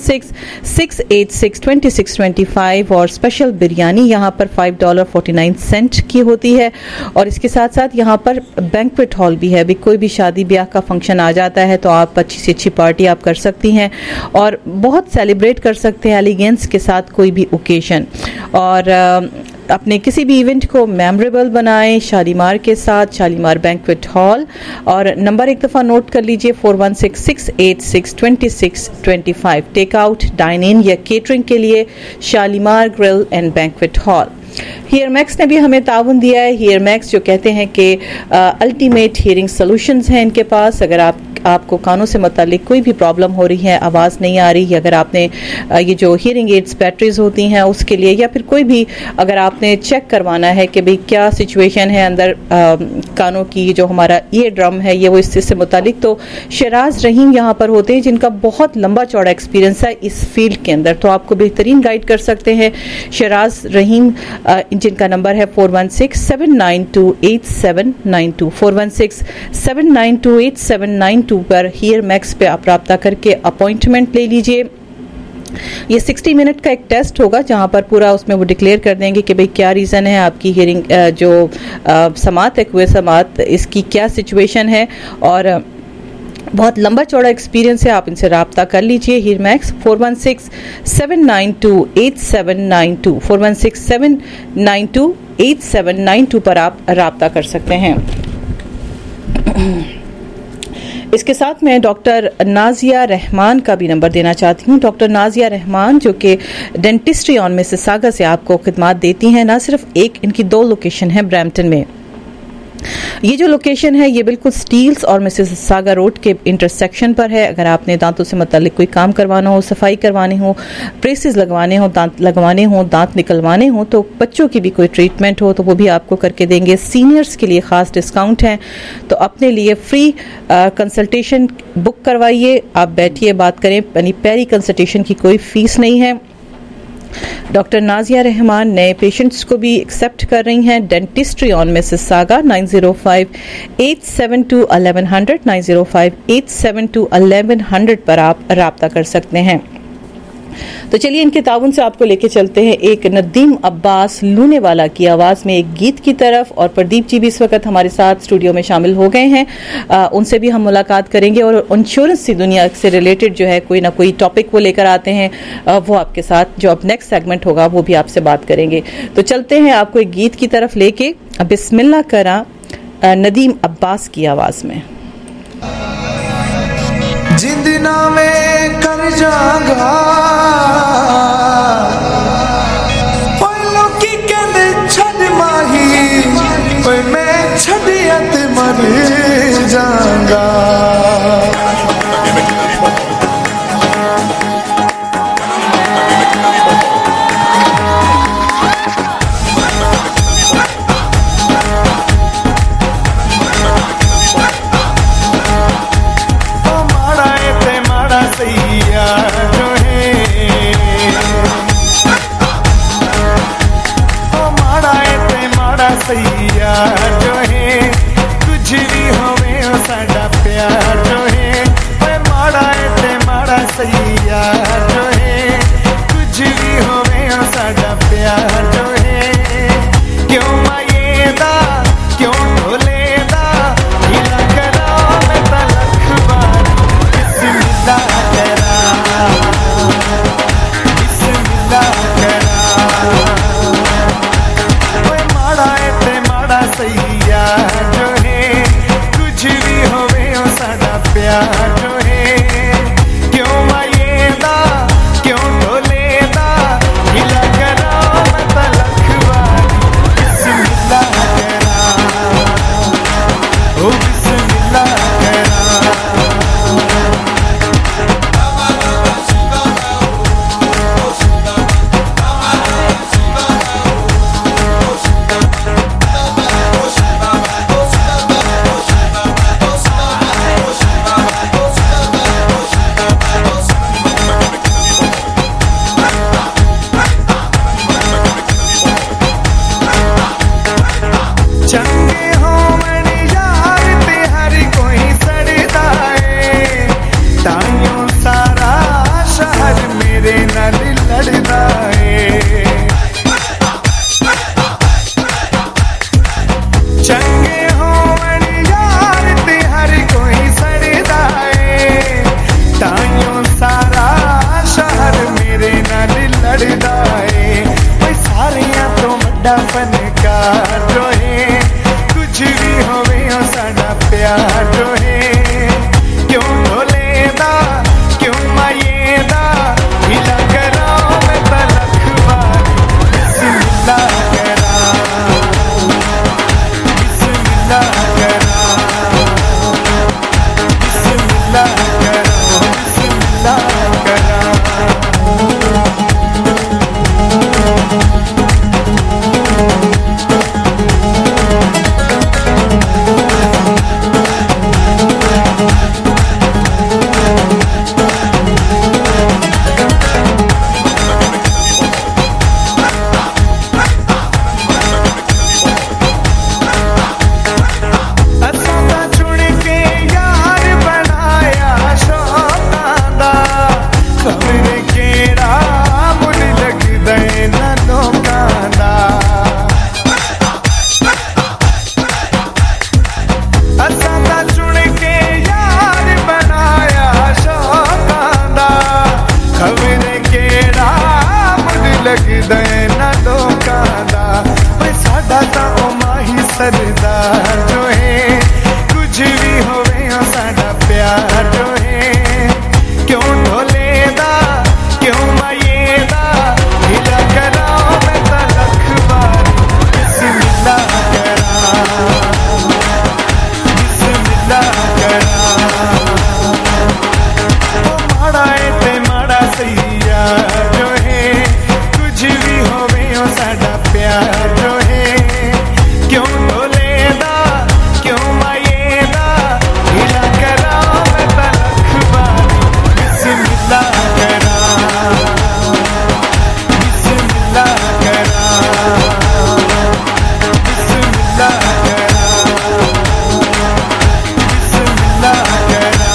416-686-2625। और स्पेशल बिरयानी यहाँ पर $5.49 की होती है। और इसके साथ साथ यहाँ पर बैंक्वेट हॉल भी है, भी कोई भी शादी ब्याह का फंक्शन आ जाता है तो आप अच्छी से अच्छी पार्टी आप कर सकती हैं और बहुत सेलिब्रेट कर सकते हैं एलिगेंस के साथ कोई भी ओकेजन। और अपने किसी भी इवेंट को मेमोरेबल बनाएं शालीमार के साथ, शालीमार बैंक्वेट हॉल। और नंबर एक दफ़ा नोट कर लीजिए, 416-686-2625। टेक आउट, डाइन इन या केटरिंग के लिए Shalimar grill and banquet hall. Hear Max ने भी हमें ताउन दिया है। हियर मैक्स जो कहते हैं कि अल्टीमेट हियरिंग सॉल्यूशंस हैं इनके पास। अगर आपको कानों से मुतालिक कोई भी प्रॉब्लम हो रही है, आवाज़ नहीं आ रही, अगर आपने ये जो हियरिंग एड्स बैटरीज होती हैं उसके लिए, या फिर कोई भी अगर आपने चेक करवाना है कि भाई क्या सिचुएशन है अंदर कानों की, जो हमारा ईयर ड्रम है ये वो इससे मुतालिक, तो शराज रहीम यहाँ पर होते हैं जिनका बहुत लंबा चौड़ा एक्सपीरियंस है इस फील्ड के अंदर, तो आपको बेहतरीन गाइड कर सकते हैं। शराज रहीम जिनका नंबर है 4167928792 4167928792 पर हियर मैक्स पे आप राब्ता करके अपॉइंटमेंट ले लीजिए। ये 60 मिनट का एक टेस्ट होगा जहां पर पूरा उसमें वो डिक्लेयर कर देंगे कि भाई क्या रीज़न है आपकी हियरिंग जो समात है, कुए समात, इसकी क्या सिचुएशन है, और बहुत लंबा चौड़ा एक्सपीरियंस है। आप इनसे राब्ता कर लीजिए। हियर मैक्स 4167928792 4167928792 पर आप राब्ता कर सकते हैं। इसके साथ मैं डॉक्टर नाजिया रहमान का भी नंबर देना चाहती हूँ। डॉक्टर नाजिया रहमान जो कि डेंटिस्ट्री ऑन मिसिसागा से आपको खिदमात देती हैं। ना सिर्फ एक, इनकी 2 लोकेशन है ब्रैम्पटन में। ये जो लोकेशन है ये बिल्कुल स्टील्स और मिसिसागा रोड के इंटरसेक्शन पर है। अगर आपने दांतों से मुताल्लिक कोई काम करवाना हो, सफाई करवानी हो, ब्रेसेस लगवाने हो, दांत लगवाने हो, दांत निकलवाने हो, तो बच्चों की भी कोई ट्रीटमेंट हो तो वो भी आपको करके देंगे। सीनियर्स के लिए खास डिस्काउंट है, तो अपने लिए फ्री कंसल्टेशन बुक करवाइए। आप बैठिए, बात करें, यानी पैरी कंसल्टेशन की कोई फीस नहीं है। डॉक्टर नाजिया रहमान नए पेशेंट्स को भी एक्सेप्ट कर रही हैं। डेंटिस्ट्री ऑन मिसिसागा 905-872-1100 905-872-1100 पर आप राब्ता कर सकते हैं। तो चलिए इनके ताउन से आपको लेके चलते हैं एक नदीम अब्बास लूनेवाला की आवाज में एक गीत की तरफ। और प्रदीप जी भी इस वक्त हमारे साथ स्टूडियो में शामिल हो गए हैं। उनसे भी हम मुलाकात करेंगे और इंश्योरेंस की दुनिया से रिलेटेड जो है कोई ना कोई टॉपिक वो लेकर आते हैं, वो आपके साथ जो अब नेक्स्ट सेगमेंट होगा वो भी आपसे बात करेंगे। तो चलते हैं आपको एक गीत की तरफ लेके, बिस्मिल्लाह करा नदीम अब्बास की आवाज में। जिंदना में कर जागा लोकी कहंदे छड़ माही, ओए मैं छड़िया ते मर जागा। सैया जो है कुछ भी होवे साडा प्यार जो है, माड़ा है ते माड़ा सैया जो है कुछ भी होवे साडा प्यार जो है। क्यों मायेदा क्यों ढोलेदा हिला करा मैं तलख बार बिस्मिल्लाह करा बिस्मिल्लाह करा। सैया जो है कुछ भी होवे साडा प्यार जो है। क्यों मायेदा क्यों ढोलेदा हिला करा मैं तलख वाली बिस्मिल्लाह करा ओ बिस्मिल्लाह करा। क्यों ढोलेदा क्यों मायेदा हिला करा मैं लगदा ना लोकां दा साडा तां ओ माही सरदार जो है कुछ भी होवे साडा प्यार जो है क्यों ढोले दा क्यों माये दा हिला करा मैं तां लख बार बिस्मिल्लाह करा माड़ा है ते माड़ा सही जो है कुछ भी होवे साडा प्यार जो है क्यों ढोले दा क्यों माये दा हिला करा मैं तां लख बार बिस्मिल्लाह करा बिस्मिल्लाह करा बिस्मिल्लाह करा बिस्मिल्लाह करा।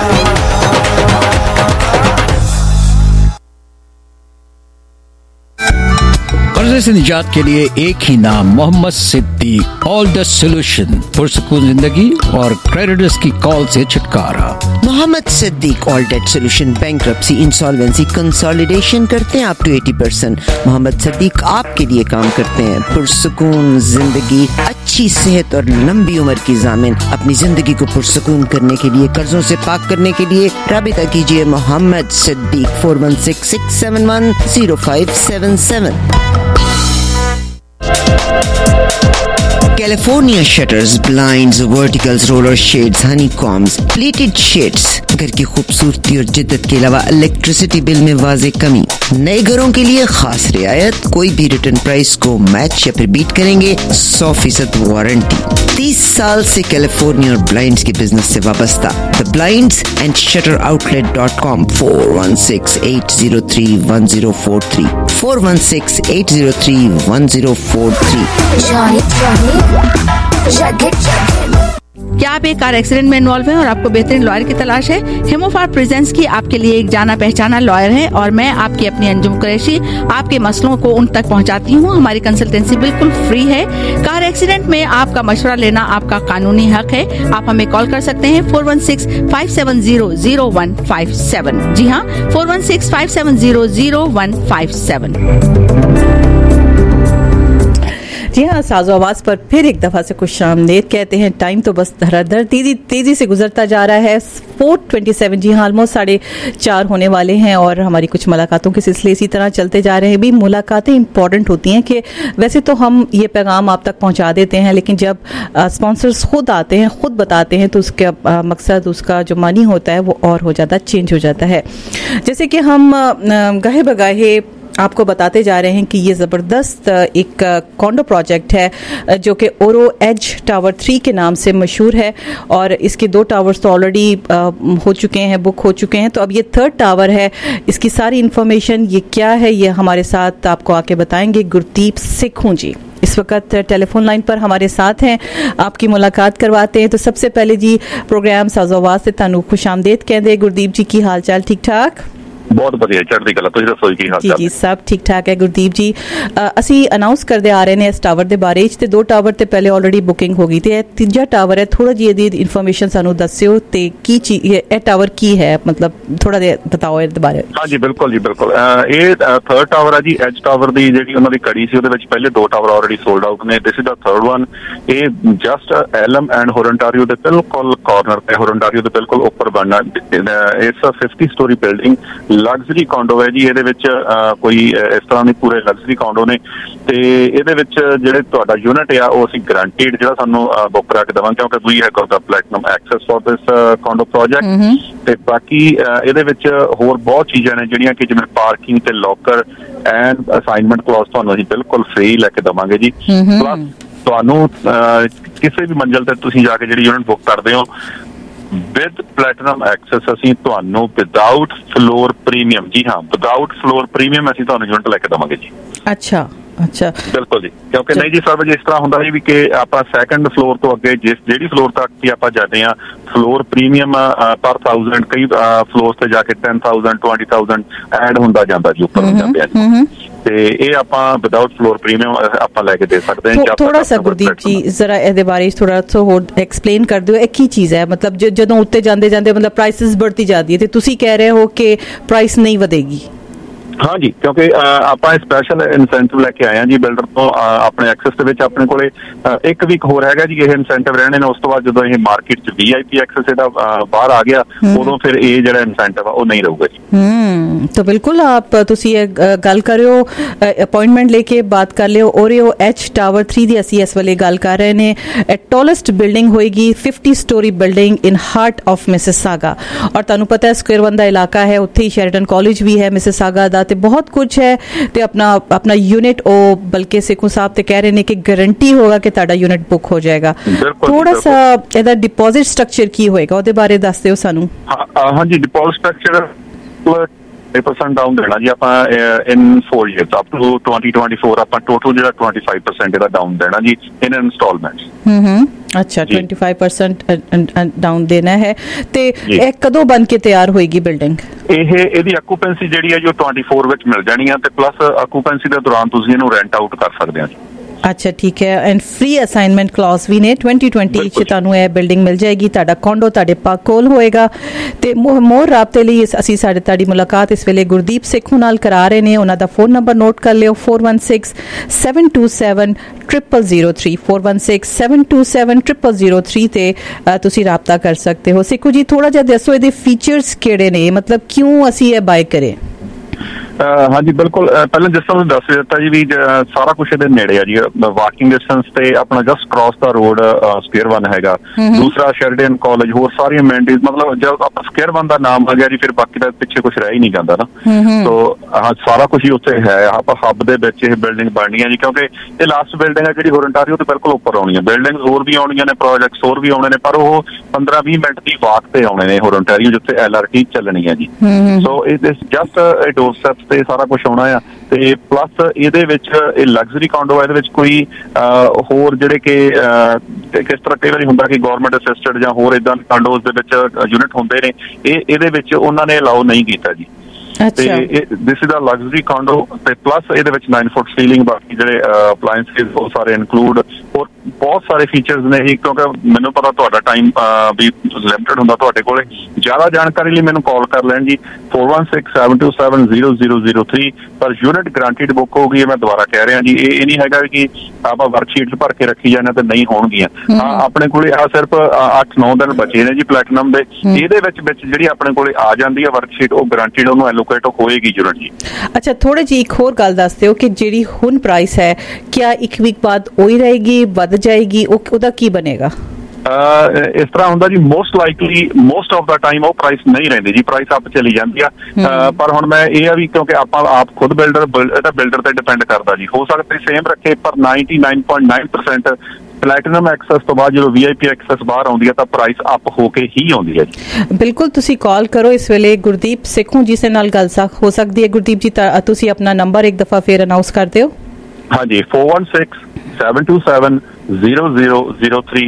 कर्जे से निजात के लिए एक ही नाम, Mohammad Siddiq. All the solution, पुरसुकून जिंदगी और क्रेडिटर्स की कॉल से छुटकारा। Mohammad Siddiq all debt solution, bankruptcy, insolvency, consolidation करते हैं अप टू 80%। मोहम्मद सिद्दीक आपके लिए काम करते हैं। पुरसुकून जिंदगी, अच्छी सेहत और लंबी उम्र की जामिन। अपनी जिंदगी को पुरसुकून करने के लिए, कर्जों से पाक करने के लिए राबिता कीजिए Mohammad Siddiq 4166710577। California shutters, blinds, verticals, roller shades, honeycombs, pleated shades. घर की खूबसूरती और जिद्दत के अलावा इलेक्ट्रिसिटी बिल में वाज़ेह कमी। नए घरों के लिए खास रियायत, कोई भी रिटर्न प्राइस को मैच या फिर बीट करेंगे। 100% वारंटी। 30 साल से कैलिफोर्निया और ब्लाइंड्स के बिजनेस से वाबस्ता। The blinds and shutter outlet 416-803-1043 416-803-1043। क्या आप एक कार एक्सीडेंट में इन्वॉल्व हैं और आपको बेहतरीन लॉयर की तलाश है? हेमोफार प्रेजेंस की आपके लिए एक जाना पहचाना लॉयर है और मैं आपकी अपनी अंजुम कुरैशी आपके मसलों को उन तक पहुंचाती हूं। हमारी कंसल्टेंसी बिल्कुल फ्री है। कार एक्सीडेंट में आपका मशवरा लेना आपका कानूनी हक है। आप हमें कॉल कर सकते हैं 416-570-0157। जी हाँ, 416-570-0157। जी हाँ, साजो आवाज पर फिर एक दफा से खुशामदीद कहते हैं। टाइम तो बस धड़ाधड़ तेजी से गुजरता जा रहा है। 4:27, जी हाँ, ऑलमोस्ट 4:30 होने वाले हैं और हमारी कुछ मुलाकातों के सिलसिले इसी तरह चलते जा रहे हैं। भी मुलाकातें इंपॉर्टेंट होती हैं कि वैसे तो हम ये पैगाम आप तक पहुंचा देते हैं, लेकिन जब स्पॉन्सर्स खुद आते हैं, खुद बताते हैं, तो उसका मकसद, उसका जो मानी होता है वो और हो जाता, चेंज हो जाता है। जैसे कि हम गाहे बगाहे आपको बताते जा रहे हैं कि ये ज़बरदस्त एक कॉन्डो प्रोजेक्ट है जो कि ओरो एज टावर 3 के नाम से मशहूर है और इसके 2 टावर्स तो ऑलरेडी हो चुके हैं, बुक हो चुके हैं। तो अब ये 3rd टावर है। इसकी सारी इन्फॉर्मेशन ये क्या है, ये हमारे साथ आपको आके बताएंगे गुरदीप सिक्खू जी। इस वक्त टेलीफोन लाइन पर हमारे साथ हैं, आपकी मुलाकात करवाते हैं। तो सबसे पहले जी प्रोग्राम साज़ोवाज से तानू खुशामदीद कहते। गुरदीप जी की हाल चाल ठीक ठाक? बहुत बढ़िया, चढ़दी कला। तुसीं दसो की हाल चाल? जी सब ठीक ठाक है गुरदीप जी। ਅਸੀਂ ਅਨਾਉਂਸ ਕਰਦੇ ਆ ਰਹੇ ਨੇ ਇਸ ਟਾਵਰ ਦੇ ਬਾਰੇ ਚ ਤੇ 2 ਟਾਵਰ ਤੇ ਪਹਿਲੇ ਆਲਰੇਡੀ ਬੁਕਿੰਗ ਹੋ ਗਈ ਤੇ ਇਹ ਤੀਜਾ ਟਾਵਰ ਹੈ। ਥੋੜਾ ਜੀ ਇਹਦੀ ਇਨਫੋਰਮੇਸ਼ਨ ਸਾਨੂੰ ਦੱਸਿਓ ਤੇ ਕੀ ਚੀਜ਼ ਇਹ ਟਾਵਰ ਕੀ ਹੈ, ਮਤਲਬ ਥੋੜਾ ਜਿਹਾ ਬਤਾਓ ਇਹਦੇ ਬਾਰੇ। ਹਾਂ ਜੀ ਬਿਲਕੁਲ ਜੀ ਬਿਲਕੁਲ। ਇਹ 3rd ਟਾਵਰ ਹੈ ਜੀ। ਐਜ ਟਾਵਰ ਦੀ ਜਿਹੜੀ ਉਹਨਾਂ ਦੀ ਕੜੀ ਸੀ ਉਹਦੇ ਵਿੱਚ ਪਹਿਲੇ 2 ਟਾਵਰ ਆਲਰੇਡੀ ਸੋਲਡ ਆਊਟ ਨੇ। This is the 3rd one. ਇਹ ਜਸਟ ਐਲਮ ਐਂਡ ਹੋਰਨਟਾਰੀਓ ਦੇ ਬਿਲਕੁਲ ਕਾਰਨਰ ਤੇ, ਹੋਰਨਟਾਰੀਓ ਦੇ ਬਿਲਕੁਲ ਉੱਪਰ ਬਣਨਾ। It's a 50 storey building, luxury condo ਹੈ ਜੀ। ਇਹਦੇ ਵਿੱਚ ਕੋਈ ਇਸ ਤਰ੍ਹਾਂ ਦੀ ਪੂਰੇ ਲਗਜ਼ਰੀ ਕੌਂਡੋ ਨੇ ਤੇ ਇਹਦੇ ਵਿੱਚ ਜਿਹੜੇ ਤੁਹਾਡਾ ਯੂਨਿਟ ਆ ਉਹ ਅਸੀਂ ਗਰੰਟੀਡ ਜਿਹੜਾ ਸਾਨੂੰ ਬੁੱਕ ਕਰਾ ਕੇ ਦੇਵਾਂਗੇ, ਕਿਉਂਕਿ ਵੀ ਹੈਗਾ the platinum access for this condo project. ਤੇ ਬਾਕੀ ਇਹਦੇ ਵਿੱਚ ਹੋਰ ਬਹੁਤ ਚੀਜ਼ਾਂ ਨੇ ਜਿਹੜੀਆਂ ਕਿ ਜਿਵੇਂ ਪਾਰਕਿੰਗ ਤੇ ਲੋਕਰ ਐਂਡ ਅਸਾਈਨਮੈਂਟ ਕਲੌਜ਼ ਤੁਹਾਨੂੰ ਅਸੀਂ ਬਿਲਕੁਲ ਫ੍ਰੀ ਲੈ ਕੇ ਦੇਵਾਂਗੇ ਜੀ। ਪਲੱਸ ਤੁਹਾਨੂੰ ਕਿਸੇ ਵੀ ਮੰਜ਼ਿਲ ਤੇ ਤੁਸੀਂ ਜਾ ਕੇ ਜਿਹੜੀ ਯੂਨਿਟ ਬੁੱਕ ਕਰਦੇ ਹੋ ਵਿਦ ਪਲੈਟੀਨਮ ਐਕਸੈਸ ਅਸੀਂ ਤੁਹਾਨੂੰ ਵਿਦਾਊਟ ਫਲੋਰ ਪ੍ਰੀਮੀਅਮ, ਜੀ ਹਾਂ ਵਿਦਾਊਟ ਫਲੋਰ ਪ੍ਰੀਮੀਅਮ ਅਸੀਂ ਤੁਹਾਨੂੰ ਯੂਨਿਟ ਲੈ ਕੇ ਦੇਵਾਂਗੇ ਜੀ। ਅੱਛਾ ਅੱਛਾ, ਬਿਲਕੁਲ ਜੀ। ਕਿਉਂਕਿ ਨਹੀਂ ਜੀ ਸਰ ਜੀ ਇਸ ਤਰ੍ਹਾਂ ਹੁੰਦਾ ਜੀ ਵੀ ਕਿ ਆਪਾਂ 2nd ਫਲੋਰ ਤੋਂ ਅੱਗੇ ਜਿਹੜੀ ਫਲੋਰ ਤੱਕ ਹੀ ਆਪਾਂ ਜਾਂਦੇ ਆ ਫਲੋਰ ਪ੍ਰੀਮੀਅਮ ਪਰ 1000 ਕਈ ਫਲੋਰ ਤੇ ਜਾ ਕੇ 10,000 20,000 ਐਡ ਹੁੰਦਾ ਜਾਂਦਾ ਜੀ ਉੱਪਰ ਜਾਂਦੇ ਆ ਜੀ। ਤੇ ਇਹ ਆਪਾਂ ਵਿਦਾਊਟ ਫਲੋਰ ਪ੍ਰੀਮੀਅਮ ਆਪਾਂ ਲੈ ਕੇ ਦੇ ਸਕਦੇ ਹਾਂ। ਥੋੜਾ ਸਾ ਗੁਰਦੀਪ ਜੀ ਜ਼ਰਾ ਇਹਦੇ ਬਾਰੇ ਥੋੜਾ ਹੋਰ ਐਕਸਪਲੇਨ ਕਰ ਦਿਓ। ਇਹ ਕੀ ਚੀਜ਼ ਹੈ, ਮਤਲਬ ਜਦੋਂ ਉੱਤੇ ਜਾਂਦੇ ਜਾਂਦੇ ਮਤਲਬ ਪ੍ਰਾਈਸਿਸ बढ़ती जाती है तो ਤੁਸੀਂ ਕਹਿ ਰਹੇ ਹੋ ਕਿ ਪ੍ਰਾਈਸ ਨਹੀਂ ਵਧੇਗੀ? हाँ जी, क्योंकि ਆਪਾਂ स्पैशल इंसेंटिव लैके आए हैं जी बिल्डर तो अपने एक्सेस ਦੇ ਵਿੱਚ ਆਪਣੇ ਕੋਲੇ 1 ਵੀਕ ਹੋਰ ਹੈਗਾ ਜੀ ਇਹ इंसेंटिव ਰਹਿਣੇ ਨੇ। ਉਸ ਤੋਂ ਬਾਅਦ ਜਦੋਂ ਇਹ ਮਾਰਕੀਟ 'ਚ VIP एक्सेस ਇਹਦਾ ਬਾਹਰ ਆ ਗਿਆ ਉਦੋਂ ਫਿਰ ਇਹ ਜਿਹੜਾ इंसेंटिव ਆ ਉਹ ਨਹੀਂ ਰਹੂਗਾ ਜੀ। तो बिल्कुल आप ਤੁਸੀਂ ਇਹ ਗੱਲ ਕਰਿਓ, ਅਪਾਇੰਟਮੈਂਟ ਲੈ ਕੇ ਬਾਤ ਕਰ ਲਿਓ। ਓਰੀਓ H ਟਾਵਰ 3 ਦੀ ਅਸੀਂ ਇਸ ਵੇਲੇ ਗੱਲ ਕਰ ਰਹੇ ਨੇ। ਟੋਲੈਸਟ ਬਿਲਡਿੰਗ ਹੋਏਗੀ 50 storey building in heart of Mississauga ਔਰ ਤੁਹਾਨੂੰ ਪਤਾ ਹੈ ਸਕੁਆਇਰ 1 ਦਾ ਇਲਾਕਾ ਹੈ, ਉੱਥੇ ਹੀ ਸ਼ੈਰਟਨ ਕਾਲਜ ਵੀ ਹੈ ਮਿਸਿਸਾਗਾ ਦਾ ਤੇ बहुत कुछ है। तो अपना यूनिट बल्कि सेखू साहब तो कह रहे हैं कि गारंटी होगा कि ताड़ा यूनिट बुक हो जाएगा। थोड़ा सा ਇਹਦਾ डिपॉजिट स्ट्रक्चर की होएगा ਉਹਦੇ ਬਾਰੇ ਦੱਸ ਦਿਓ ਸਾਨੂੰ। हाँ जी, डिपॉजिट स्ट्रक्चर 5% डाउन देना जी ਆਪਾਂ in 4 years up to 2024 ਆਪਾਂ ਟੋਟਲ ਜਿਹੜਾ 25% ਇਹਦਾ ਡਾਊਨ ਦੇਣਾ ਜੀ in installments। अच्छा 25% डाउन देना है। ਤੇ ਇਹ ਕਦੋਂ ਬਣ ਕੇ ਤਿਆਰ ਹੋਏਗੀ ਬਿਲਡਿੰਗ? ਇਹਦੀ ਆਕੂਪੈਂਸੀ ਜਿਹੜੀ ਹੈ ਜੋ 24 ਵਿੱਚ ਮਿਲ ਜਾਣੀ ਹੈ ਤੇ ਪਲੱਸ ਆਕੂਪੈਂਸੀ ਦੇ ਦੌਰਾਨ ਤੁਸੀਂ ਇਹਨੂੰ ਰੈਂਟ ਆਊਟ ਕਰ ਸਕਦੇ ਹੋ ਜੀ। अच्छा ठीक है। एंड फ्री असाइनमेंट क्लॉज भी ने 2020 ਚ ਤੁਹਾਨੂੰ ਇਹ ਬਿਲਡਿੰਗ ਮਿਲ ਜਾਏਗੀ। ਤੁਹਾਡਾ ਕੋਂਡੋ ਤੁਹਾਡੇ ਕੋਲ ਹੋਏਗਾ ਤੇ ਮੋਰ ਰਾਬਤੇ ਲਈ ਅਸੀਂ ਤੁਹਾਡੀ ਮੁਲਾਕਾਤ ਇਸ ਵੇਲੇ ਗੁਰਦੀਪ ਸੇਖੂ ਨਾਲ ਕਰਾ ਰਹੇ ਨੇ। ਉਹਨਾਂ ਦਾ ਫੋਨ ਨੰਬਰ ਨੋਟ ਕਰ ਲਿਓ 4167270003 4167270003 ਤੇ ਤੁਸੀਂ ਰਾਬਤਾ ਕਰ ਸਕਦੇ ਹੋ। ਸੇਖੂ ਜੀ ਥੋੜਾ ਜਿਹਾ ਦੱਸੋ ਇਹਦੇ ਫੀਚਰਸ ਕਿਹੜੇ ਨੇ, मतलब क्यों ਅਸੀਂ ਇਹ ਬਾਏ ਕਰੇ? हाँ जी बिल्कुल, पहले जिस तरह दस दिता जी भी सारा कुछ ਇਹਦੇ ਨੇੜੇ ਆ ਜੀ। ਵਾਕਿੰਗ ਡਿਸਟੈਂਸ ਤੇ ਆਪਣਾ just cross the road square 1 ਹੈਗਾ। ਦੂਸਰਾ ਸ਼ੈਰਡਨ ਕਾਲਜ, ਹੋਰ ਸਾਰੀ ਅਮੈਨਿਟੀਜ਼, ਮਤਲਬ ਜਦ ਆਪਾਂ ਸਕੁਆਇਰ 1 ਦਾ ਨਾਮ ਆ ਗਿਆ ਜੀ ਫਿਰ ਬਾਕੀ ਦਾ ਪਿੱਛੇ ਕੁਝ ਰਹਿ ਹੀ ਨਹੀਂ ਜਾਂਦਾ ਨਾ। ਸੋ ਸਾਰਾ ਕੁਝ ਹੀ ਉੱਥੇ ਹੈ। ਆਪਾਂ ਹੱਬ ਦੇ ਵਿੱਚ ਇਹ ਬਿਲਡਿੰਗ ਬਣਨੀ ਹੈ ਜੀ ਕਿਉਂਕਿ ਇਹ ਲਾਸਟ ਬਿਲਡਿੰਗ ਹੈ ਜਿਹੜੀ ਹੋਰੰਟਾਰੀਓ ਤੋਂ ਬਿਲਕੁਲ ਉੱਪਰ ਆਉਣੀ ਹੈ। ਬਿਲਡਿੰਗਸ ਹੋਰ ਵੀ ਆਉਣੀਆਂ ਨੇ, ਪ੍ਰੋਜੈਕਟਸ ਹੋਰ ਵੀ ਆਉਣੇ ਨੇ, ਪਰ ਉਹ 15-20 ਮਿੰਟ ਦੀ ਵਾਕ ਤੇ ਆਉਣੇ ਨੇ ਹੋਰੰਟਾਰੀਓ ਜਿੱਥੇ LRT ਚੱਲਣੀ ਹੈ ਜੀ। So it is just a door steps ਤੇ ਸਾਰਾ ਕੁਝ ਆਉਣਾ ਆ। ਤੇ ਪਲੱਸ ਇਹਦੇ ਵਿੱਚ ਇਹ ਲਗਜ਼ਰੀ ਕਾਂਡੋ ਹੈ, ਇਹਦੇ ਵਿੱਚ ਕੋਈ ਹੋਰ ਜਿਹੜੇ ਕਿ ਕਿਸ ਤਰ੍ਹਾਂ ਕਈ ਵਾਰੀ ਹੁੰਦਾ ਕਿ ਗਵਰਨਮੈਂਟ ਅਸਿਸਟਡ ਜਾਂ ਹੋਰ ਇਦਾਂ ਕਾਂਡੋਜ਼ ਦੇ ਵਿੱਚ ਯੂਨਿਟ ਹੁੰਦੇ ਨੇ, ਇਹਦੇ ਵਿੱਚ ਉਹਨਾਂ ਨੇ ਅਲਾਉ ਨਹੀਂ ਕੀਤਾ ਜੀ। ਤੇ ਦਿਸ ਇਜ਼ ਅ ਲਗਜ਼ਰੀ ਕਾਂਡੋ ਤੇ ਪਲੱਸ ਇਹਦੇ ਵਿੱਚ 9 ਫੁੱਟ ਸੀਲਿੰਗ, ਬਾਕੀ ਜਿਹੜੇ ਅਪਲਾਇੰਸਿਸ ਉਹ ਸਾਰੇ ਇਨਕਲੂਡ, ਹੋਰ ਬਹੁਤ ਸਾਰੇ ਫੀਚਰਸ ਨੇ ਜੀ। ਕਿਉਂਕਿ ਮੈਨੂੰ ਪਤਾ ਤੁਹਾਡਾ ਟਾਈਮ ਵੀ ਲਿਮਿਟਡ ਹੁੰਦਾ, ਤੁਹਾਡੇ ਕੋਲੇ ਜ਼ਿਆਦਾ ਜਾਣਕਾਰੀ ਲਈ ਮੈਨੂੰ ਕਾਲ ਕਰ ਲੈਣ ਜੀ 4167270003 ਪਰ ਯੂਨਿਟ ਗਰੰਟਿਡ ਬੁੱਕ ਹੋਊਗੀ। ਮੈਂ ਦੁਬਾਰਾ ਕਹਿ ਰਿਹਾ ਜੀ, ਇਹ ਨਹੀਂ ਹੈਗਾ ਕਿ ਆਪਾਂ ਵਰਕਸ਼ੀਟ ਭਰ ਕੇ ਰੱਖੀ ਜਾਂਦੇ ਤੇ ਨਹੀਂ ਹੋਣਗੀਆਂ। ਹਾਂ, ਆਪਣੇ ਕੋਲੇ ਆ ਸਿਰਫ 8-9 ਦਿਨ ਬਚੇ ਨੇ ਜੀ ਪਲੈਟੀਨਮ ਦੇ। ਇਹਦੇ ਵਿੱਚ ਜਿਹੜੀ ਆਪਣੇ ਕੋਲੇ ਆ ਜਾਂਦੀ ਹੈ ਵਰਕਸ਼ੀਟ ਉਹ ਗਰੰਟਿਡ ਉਹਨੂੰ ਐਲੋਕੇਟ ਹੋਏਗੀ ਯੂਨਿਟ ਜੀ। ਅੱਛਾ, ਥੋੜੀ ਜਿਹੀ ਇੱਕ ਹੋਰ ਗੱਲ ਦੱਸ ਦਿਓ ਕਿ ਜਿਹੜੀ ਹੁਣ ਪ੍ਰਾਈਸ ਹੈ ਕਿਆ 1 ਵੀਕ ਬਾਅਦ ਉਹੀ ਰਹੇਗੀ, ਵੱਧ ਜਾਏਗੀ, ਉਹਦਾ ਕੀ ਬਣੇਗਾ? ਇਸ ਤਰ੍ਹਾਂ ਹੁੰਦਾ ਜੀ, most likely most of the time ਉਹ ਪ੍ਰਾਈਸ ਨਹੀਂ ਰਹਿੰਦੀ ਜੀ, ਪ੍ਰਾਈਸ ਅਪ ਚਲੀ ਜਾਂਦੀ ਆ। ਪਰ ਹੁਣ ਮੈਂ ਇਹ ਆ ਵੀ ਕਿਉਂਕਿ ਆਪਾਂ ਆਪ ਖੁਦ ਬਿਲਡਰ ਤੇ ਡਿਪੈਂਡ ਕਰਦਾ ਜੀ। ਹੋ ਸਕਦਾ ਸੇਮ ਰੱਖੇ ਪਰ 99.9% ਪਲੈਟੀਨਮ ਐਕਸੈਸ ਤੋਂ ਬਾਅਦ ਜਦੋਂ VIP ਐਕਸੈਸ ਬਾਹਰ ਆਉਂਦੀ ਹੈ ਤਾਂ ਪ੍ਰਾਈਸ ਅਪ ਹੋ ਕੇ ਹੀ ਆਉਂਦੀ ਹੈ ਜੀ। ਬਿਲਕੁਲ, ਤੁਸੀਂ ਕਾਲ ਕਰੋ ਇਸ ਵੇਲੇ ਗੁਰਦੀਪ ਸੇਖੂ ਜੀ ਨਾਲ ਗੱਲ ਹੋ ਸਕਦੀ ਹੈ। ਗੁਰਦੀਪ ਜੀ ਤੁਸੀਂ ਆਪਣਾ ਨੰਬਰ ਇੱਕ ਦਫਾ ਫੇਰ ਅਨਾਉਂਸ ਕਰ ਦਿਓ। ਹਾਂਜੀ, 4167270003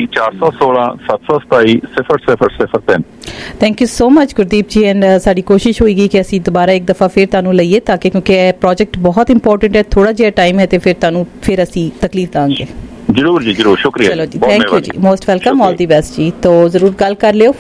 416-727-0003। Thank you so much Gurdeep ji. And साड़ी कोशिश होगी कि असी दोबारा एक दफ़ा फिर तुहानू लईए ताकि क्योंकि प्रोजेक्ट बहुत इंपॉर्टेंट है, थोड़ा जिहा टाइम है तो फिर तुहानू फिर असी तकलीफ दांगे। जरूर जी, जरूर, शुक्रिया। चलो जी, थैंक यू जी, most welcome, all the best जी। तो जरूर कॉल कर लियो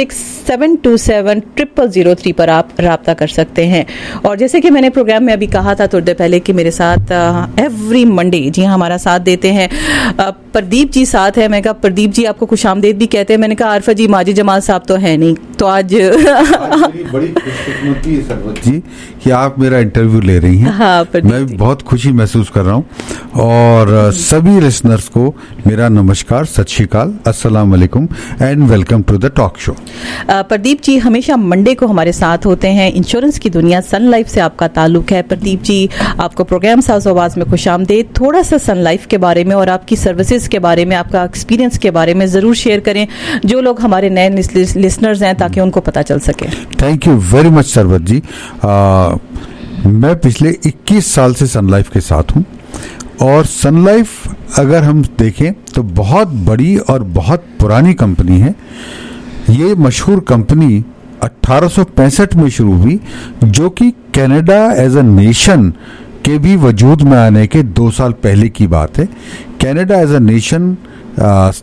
4167270003 पर आप राब्ता कर सकते हैं। और जैसे कि मैंने प्रोग्राम में अभी कहा था थोड़ी देर पहले कि मेरे साथ एवरी मंडे जी हमारा साथ देते हैं प्रदीप जी साथ है। मैं कहा प्रदीप जी आपको खुशामदीद भी कहते हैं, मैंने कहा आरफा जी माजिद जमाल साहब तो है नहीं, तो आज बड़ी खुशकिस्मती है सरवत जी कि आप मेरा इंटरव्यू ले रही हैं। हाँ, मैं बहुत खुशी महसूस कर रहा हूँ और सभी लिसनर्स को मेरा नमस्कार, सत श्री अकाल, अस्सलाम वालेकुम and welcome to the talk show. Pradeep ji हमेशा मंडे को हमारे साथ होते हैं। इंश्योरेंस की दुनिया सन लाइफ से आपका ताल्लुक है। प्रदीप जी आपको प्रोग्राम साज़ आवाज़ में खुशामदीद। थोड़ा सा सन लाइफ के बारे में और आपकी सर्विसेज के बारे में, आपका एक्सपीरियंस के बारे में ज़रूर शेयर करें जो लोग हमारे नए लिसनर्स हैं ताकि उनको पता चल सके। Thank you very much Sarwat ji. मैं पिछले 21 साल से सन लाइफ के साथ हूँ और सन लाइफ अगर हम देखें तो बहुत बड़ी और बहुत पुरानी कंपनी है। ये मशहूर कंपनी 1865 में शुरू हुई, जो कि कनाडा एज अ नेशन के भी वजूद में आने के 2 साल पहले की बात है। कनाडा एज अ नेशन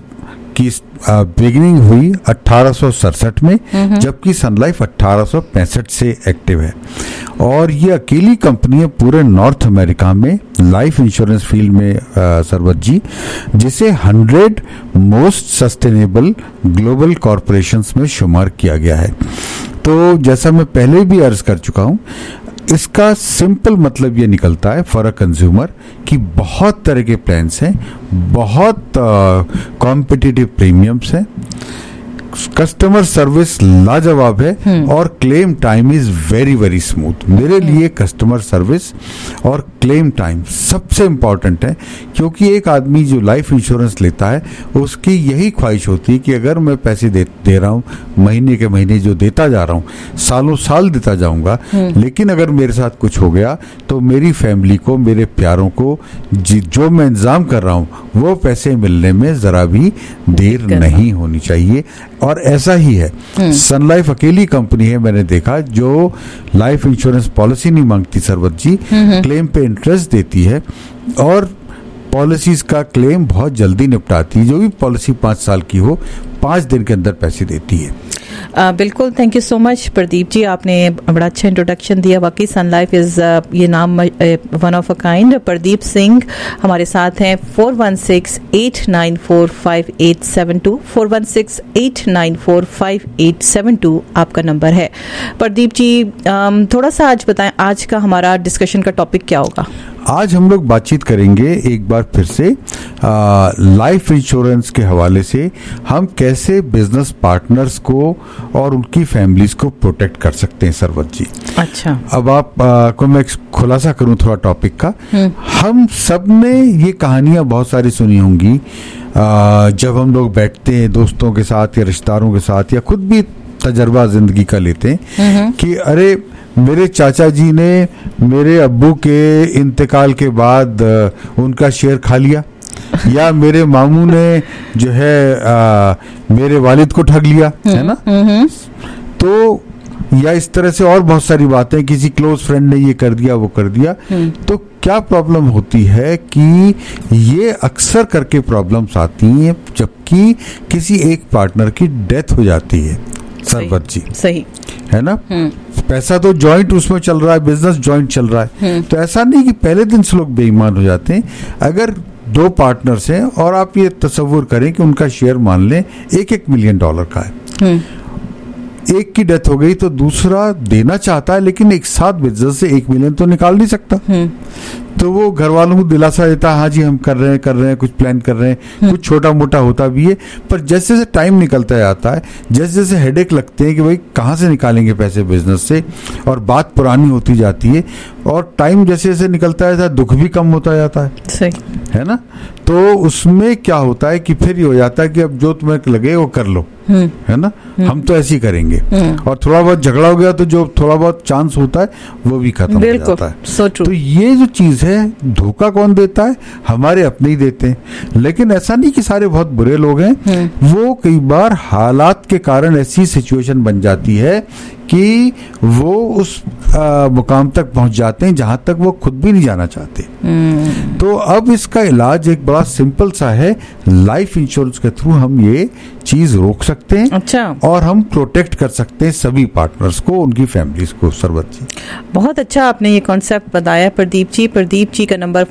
की बिगिनिंग हुई 1867 में, जबकि सन लाइफ 1865 से एक्टिव है। और ये अकेली कंपनी है पूरे नॉर्थ अमेरिका में लाइफ इंश्योरेंस फील्ड में सरवत जी, जिसे 100 मोस्ट सस्टेनेबल ग्लोबल कॉरपोरेशंस में शुमार किया गया है। तो जैसा मैं पहले भी अर्ज कर चुका हूं, इसका सिंपल मतलब ये निकलता है फॉर अ कंज्यूमर कि बहुत तरह के प्लान्स हैं, बहुत कॉम्पिटिटिव प्रीमियम्स हैं, कस्टमर सर्विस लाजवाब है और claim time is very very smooth. मेरे लिए कस्टमर सर्विस और क्लेम टाइम सबसे इंपॉर्टेंट है, क्योंकि एक आदमी जो लाइफ इंश्योरेंस लेता है उसकी यही ख्वाहिश होती है कि अगर मैं पैसे दे रहा हूँ, महीने के महीने जो देता जा रहा हूँ, सालों साल देता जाऊंगा, लेकिन अगर मेरे साथ कुछ हो गया तो मेरी फैमिली को, मेरे प्यारों को जो मैं इंतजाम कर रहा हूँ वो पैसे मिलने में जरा भी देर नहीं होनी चाहिए। और ऐसा ही है। सन लाइफ अकेली कंपनी है मैंने देखा जो लाइफ इंश्योरेंस पॉलिसी नहीं मांगती सरवत जी, क्लेम पे इंटरेस्ट देती है और पॉलिसीज का क्लेम बहुत जल्दी निपटाती है। जो भी पॉलिसी 5 साल की हो, 5 दिन के अंदर पैसे देती है। बिल्कुल, thank you so much Pradeep ji, आपने बड़ा अच्छा इंट्रोडक्शन दिया। वाकई सन लाइफ इज़ ये नाम one of a kind. Pradeep Singh हमारे साथ हैं। 4168945872 4168945872 आपका नंबर है। प्रदीप जी, थोड़ा सा आज बताएं, आज का हमारा डिस्कशन का टॉपिक क्या होगा? आज हम लोग बातचीत करेंगे एक बार फिर से लाइफ इंश्योरेंस के हवाले से हम कैसे बिजनेस पार्टनर्स को और उनकी फैमिलीज को प्रोटेक्ट कर सकते हैं सरवत जी। अच्छा, अब आप को मैं खुलासा करूं थोड़ा टॉपिक का। हम सब ने ये कहानियां बहुत सारी सुनी होंगी जब हम लोग बैठते हैं दोस्तों के साथ या रिश्तेदारों के साथ, या खुद भी तजर्बा जिंदगी का लेते हैं कि अरे मेरे चाचा जी ने मेरे अब्बू के इंतकाल के बाद उनका शेयर खा लिया, या मेरे मामू ने जो है मेरे वालिद को ठग लिया, है ना। तो या इस तरह से और बहुत सारी बातें, किसी क्लोज फ्रेंड ने ये कर दिया वो कर दिया। तो क्या प्रॉब्लम होती है कि ये अक्सर करके प्रॉब्लम्स आती हैं जबकि किसी एक पार्टनर की डेथ हो जाती है सरबत जी। सही है ना। पैसा तो जॉइंट उसमें चल रहा है, बिजनेस जॉइंट चल रहा है। तो ऐसा नहीं कि पहले दिन से लोग बेईमान हो जाते हैं। अगर 2 पार्टनर्स हैं और आप ये तसव्वुर करें कि उनका शेयर मान लें $1 मिलियन का है, एक की डेथ हो गई तो दूसरा देना चाहता है लेकिन एक साथ बिजनेस से 1 मिलियन तो निकाल नहीं सकता। तो वो घर वालों को दिलासा देता है, हाँ जी हम कर रहे हैं कुछ प्लान कर रहे हैं, कुछ छोटा मोटा होता भी है। पर जैसे जैसे टाइम निकलता जाता है, जैसे जैसे हेडेक लगते हैं कि भाई कहाँ से निकालेंगे पैसे बिजनेस से, और बात पुरानी होती जाती है, और टाइम जैसे जैसे निकलता जाता है दुख भी कम होता जाता है। सही है ना। तो उसमें क्या होता है कि फिर ये हो जाता है कि अब जो तुम्हें लगे वो कर लो, है ना, हम तो ऐसे ही करेंगे। और थोड़ा बहुत झगड़ा हो गया तो जो थोड़ा बहुत चांस होता है वो भी खत्म हो जाता है। तो ये जो चीज है, धोखा कौन देता है? हमारे अपने ही देते हैं। लेकिन ऐसा नहीं कि सारे बहुत बुरे लोग हैं, वो कई बार हालात के कारण ऐसी सिचुएशन बन जाती है कि वो उस मुकाम तक पहुंच जाते हैं जहां तक वो खुद भी नहीं जाना चाहते। तो अब इसका इलाज एक बड़ा सिंपल सा है, लाइफ इंश्योरेंस के थ्रू हम ये चीज रोक सकते हैं। अच्छा। और हम प्रोटेक्ट कर सकते हैं सभी पार्टनर्स को, उनकी फैमिलीज को। सरवत जी बहुत अच्छा आपने ये कॉन्सेप्ट बताया प्रदीप जी। प्रदीप जी का नंबर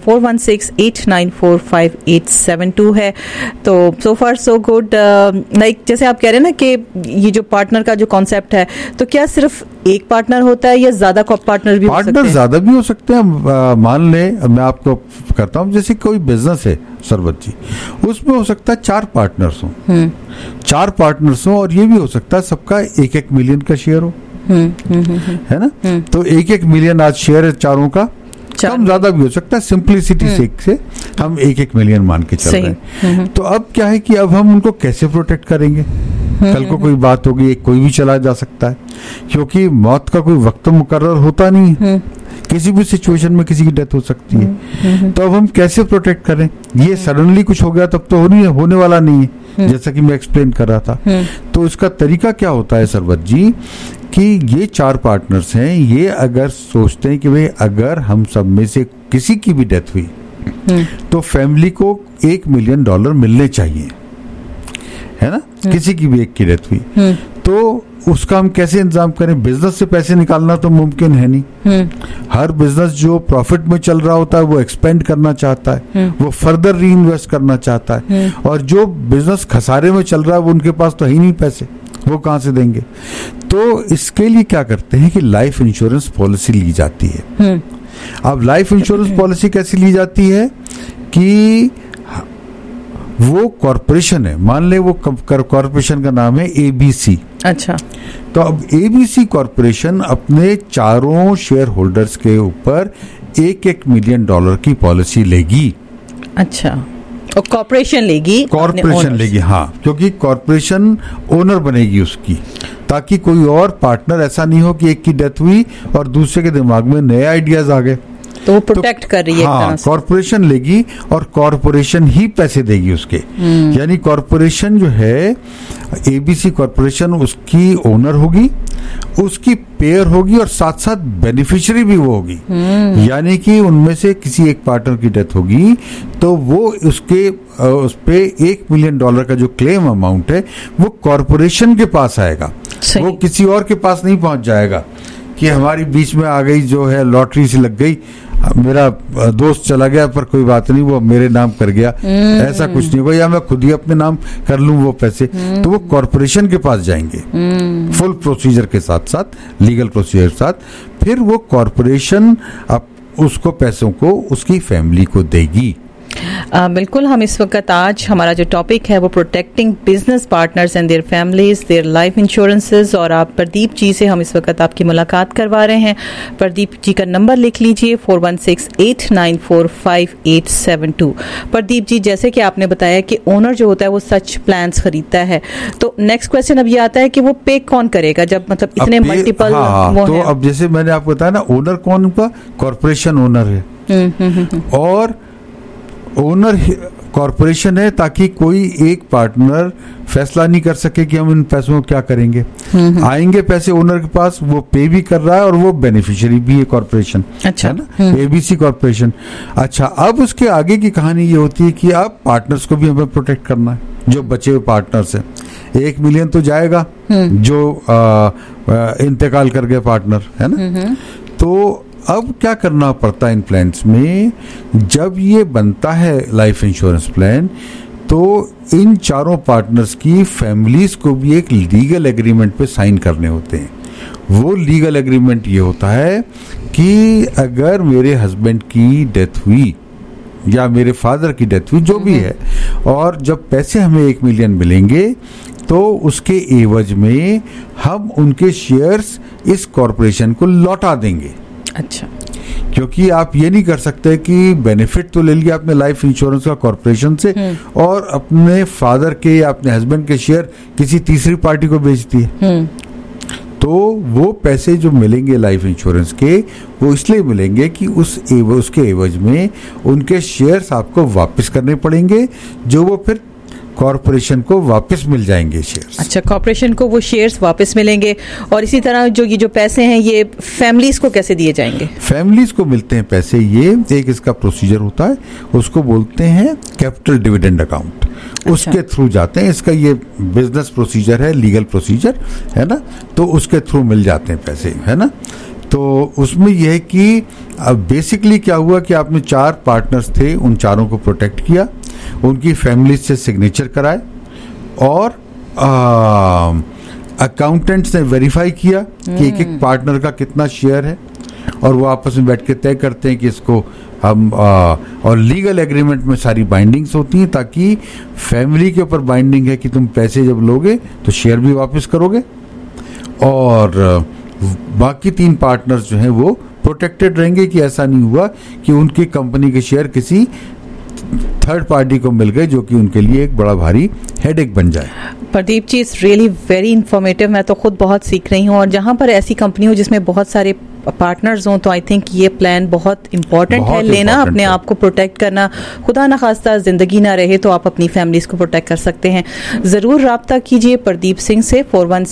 4168945872 है। तो सो फार सो गुड। लाइक जैसे आप कह रहे हैं ना कि ये जो पार्टनर का जो कॉन्सेप्ट है, तो क्या सिर्फ एक पार्टनर होता है या ज्यादा पार्टनर भी हो सकते हैं? पार्टनर ज्यादा भी हो सकते हैं। मान ले मैं आपको करता हूँ, जैसे कोई बिजनेस है सरवत जी, उसमें हो सकता है 4 पार्टनर्स हो, 4 पार्टनर्स हो, और ये भी हो सकता है सबका 1-1 मिलियन का शेयर हो, है ना। तो 1-1 मिलियन आज शेयर है चारों का, कम ज्यादा भी हो सकता है। सिंप्लिसिटी से हम 1-1 मिलियन मान के चल रहे हैं। तो अब क्या है कि अब हम उनको कैसे प्रोटेक्ट करेंगे? कल को कोई बात होगी, कोई भी चला जा सकता है, क्योंकि मौत का कोई वक्त मुकर्रर होता नहीं है। किसी भी सिचुएशन में किसी की डेथ हो सकती है। तो अब हम कैसे प्रोटेक्ट करें? ये सडनली कुछ हो गया तब तो होने वाला नहीं है, जैसा कि मैं एक्सप्लेन कर रहा था। तो इसका तरीका क्या होता है सरवत जी कि ये 4 पार्टनर्स हैं, ये अगर सोचते हैं कि भाई अगर हम सब में से किसी की भी डेथ हुई तो फैमिली को $1 मिलियन मिलने चाहिए। है ना, किसी की भी एक की डेथ हुई, तो उसका हम कैसे इंतजाम करें? बिजनेस से पैसे निकालना तो मुमकिन है नहीं। हर बिजनेस जो प्रॉफिट में चल रहा होता है वो एक्सपेंड करना चाहता है, वो फर्दर री इन्वेस्ट करना चाहता है, और जो बिजनेस खसारे में चल रहा है वो उनके पास तो है ही नहीं पैसे, वो कहाँ से देंगे? तो इसके लिए क्या करते हैं कि लाइफ इंश्योरेंस पॉलिसी ली जाती है। अब लाइफ इंश्योरेंस पॉलिसी कैसी ली जाती है कि वो कॉरपोरेशन है, मान ले वो कॉरपोरेशन का नाम है ABC। अच्छा, तो अब ABC कॉरपोरेशन अपने चारों शेयर होल्डर्स के ऊपर $1 मिलियन की पॉलिसी लेगी। अच्छा, और कॉरपोरेशन लेगी, हाँ, क्योंकि कॉरपोरेशन ओनर बनेगी उसकी, ताकि कोई और पार्टनर ऐसा नहीं हो कि एक की डेथ हुई और दूसरे के दिमाग में नए आइडियाज आ गए, तो वो प्रोटेक्ट कर रही है। हाँ, कॉरपोरेशन लेगी और कॉरपोरेशन ही पैसे देगी उसके। यानी कॉरपोरेशन जो है ABC कॉरपोरेशन उसकी ओनर होगी, उसकी पेयर होगी और साथ साथ बेनिफिशियरी भी वो होगी। यानी कि उनमें से किसी एक पार्टनर की डेथ होगी तो वो उस पे $1 मिलियन का जो क्लेम अमाउंट है वो कॉरपोरेशन के पास आएगा, वो किसी और के पास नहीं पहुंच जाएगा कि हमारी बीच में आ गई, जो है लॉटरी से लग गई, मेरा दोस्त चला गया पर कोई बात नहीं, वो मेरे नाम कर गया, ऐसा कुछ नहीं होगा, या मैं खुद ही अपने नाम कर लूं वो पैसे, तो वो कॉरपोरेशन के पास जाएंगे फुल प्रोसीजर के साथ साथ, लीगल प्रोसीजर के साथ। फिर वो कॉरपोरेशन उसको पैसों को उसकी फैमिली को देगी। बिल्कुल, हम इस वक्त आज हमारा जो टॉपिक है वो protecting business partners and their families, their life insurances, और आप प्रदीप जी से हम इस वक्त आपकी मुलाकात करवा रहे हैं। प्रदीप जी का नंबर लिख लीजिए 4168945872। प्रदीप जी, जैसे कि आपने बताया कि ओनर जो होता है वो सच प्लान्स खरीदता है, तो नेक्स्ट क्वेश्चन अब ये आता है कि वो पे कौन करेगा जब मतलब इतने मल्टीपल तो अब जैसे मैंने आपको बताया ना, ओनर कौन का? कॉरपोरेशन ओनर है, और ओनर कॉरपोरेशन है, ताकि कोई एक पार्टनर फैसला नहीं कर सके कि हम इन पैसों को क्या करेंगे। आएंगे पैसे ओनर के पास, वो पे भी कर रहा है और वो बेनिफिशियरी भी है कॉरपोरेशन। अच्छा, है ना, ABC कॉरपोरेशन। अच्छा, अब उसके आगे की कहानी ये होती है कि अब पार्टनर्स को भी हमें प्रोटेक्ट करना है, जो बचे हुए पार्टनर्स हैं। 1 मिलियन तो जाएगा जो इंतकाल कर गए पार्टनर, है ना। तो अब क्या करना पड़ता है इन प्लान्स में, जब ये बनता है लाइफ इंश्योरेंस प्लान, तो इन चारों पार्टनर्स की फैमिलीज को भी एक लीगल एग्रीमेंट पे साइन करने होते हैं। वो लीगल एग्रीमेंट ये होता है कि अगर मेरे हस्बैंड की डेथ हुई या मेरे फादर की डेथ हुई, जो भी है, और जब पैसे हमें 1 मिलियन मिलेंगे तो उसके एवज में हम उनके शेयर्स इस कॉरपोरेशन को लौटा देंगे। अच्छा, क्योंकि आप ये नहीं कर सकते कि बेनिफिट तो ले लिया आपने लाइफ इंश्योरेंस का कॉरपोरेशन से और अपने फादर के या अपने हस्बैंड के शेयर किसी तीसरी पार्टी को बेच दिए। तो वो पैसे जो मिलेंगे लाइफ इंश्योरेंस के, वो इसलिए मिलेंगे कि उसके एवज में उनके शेयर्स आपको वापस करने पड़ेंगे, जो वो फिर कॉरपोरेशन को वापस मिल जाएंगे शेयर्स। अच्छा, कॉरपोरेशन को वो शेयर्स वापस मिलेंगे, और इसी तरह जो ये जो पैसे हैं ये फैमिलीज को कैसे दिए जाएंगे? फैमिलीज को मिलते हैं पैसे, ये एक इसका प्रोसीजर होता है, उसको बोलते हैं कैपिटल डिविडेंड अकाउंट। अच्छा, उसके थ्रू जाते हैं, इसका ये बिजनेस प्रोसीजर है, लीगल प्रोसीजर है ना, तो उसके थ्रू मिल जाते हैं पैसे, है ना। तो उसमें यह है कि अब बेसिकली क्या हुआ कि आपने 4 पार्टनर्स थे, उन चारों को प्रोटेक्ट किया, उनकी फैमिली से सिग्नेचर कराए, और अकाउंटेंट्स ने वेरीफाई किया कि एक पार्टनर का कितना शेयर है, और वो आपस में बैठ के तय करते हैं कि इसको हम और लीगल एग्रीमेंट में सारी बाइंडिंग्स होती हैं, ताकि फैमिली के ऊपर बाइंडिंग है कि तुम पैसे जब लोगे तो शेयर भी वापस करोगे, और बाकी 3 पार्टनर्स जो हैं वो प्रोटेक्टेड रहेंगे कि ऐसा नहीं हुआ कि उनकी कंपनी के शेयर किसी थर्ड पार्टी को मिल गए, जो कि उनके लिए एक बड़ा भारी हेडेक बन जाए। Pradeep ji, it's really very informative, मैं तो खुद बहुत सीख रही हूँ, और जहाँ पर ऐसी कंपनी हो जिसमें बहुत सारे पार्टनर्स हों, तो आई थिंक ये प्लान बहुत इंपॉर्टेंट है लेना, अपने आप को प्रोटेक्ट करना। खुदा न खास्ता जिंदगी ना रहे तो आप अपनी फैमिलीज को प्रोटेक्ट कर सकते हैं। ज़रूर रब्ता कीजिए प्रदीप सिंह से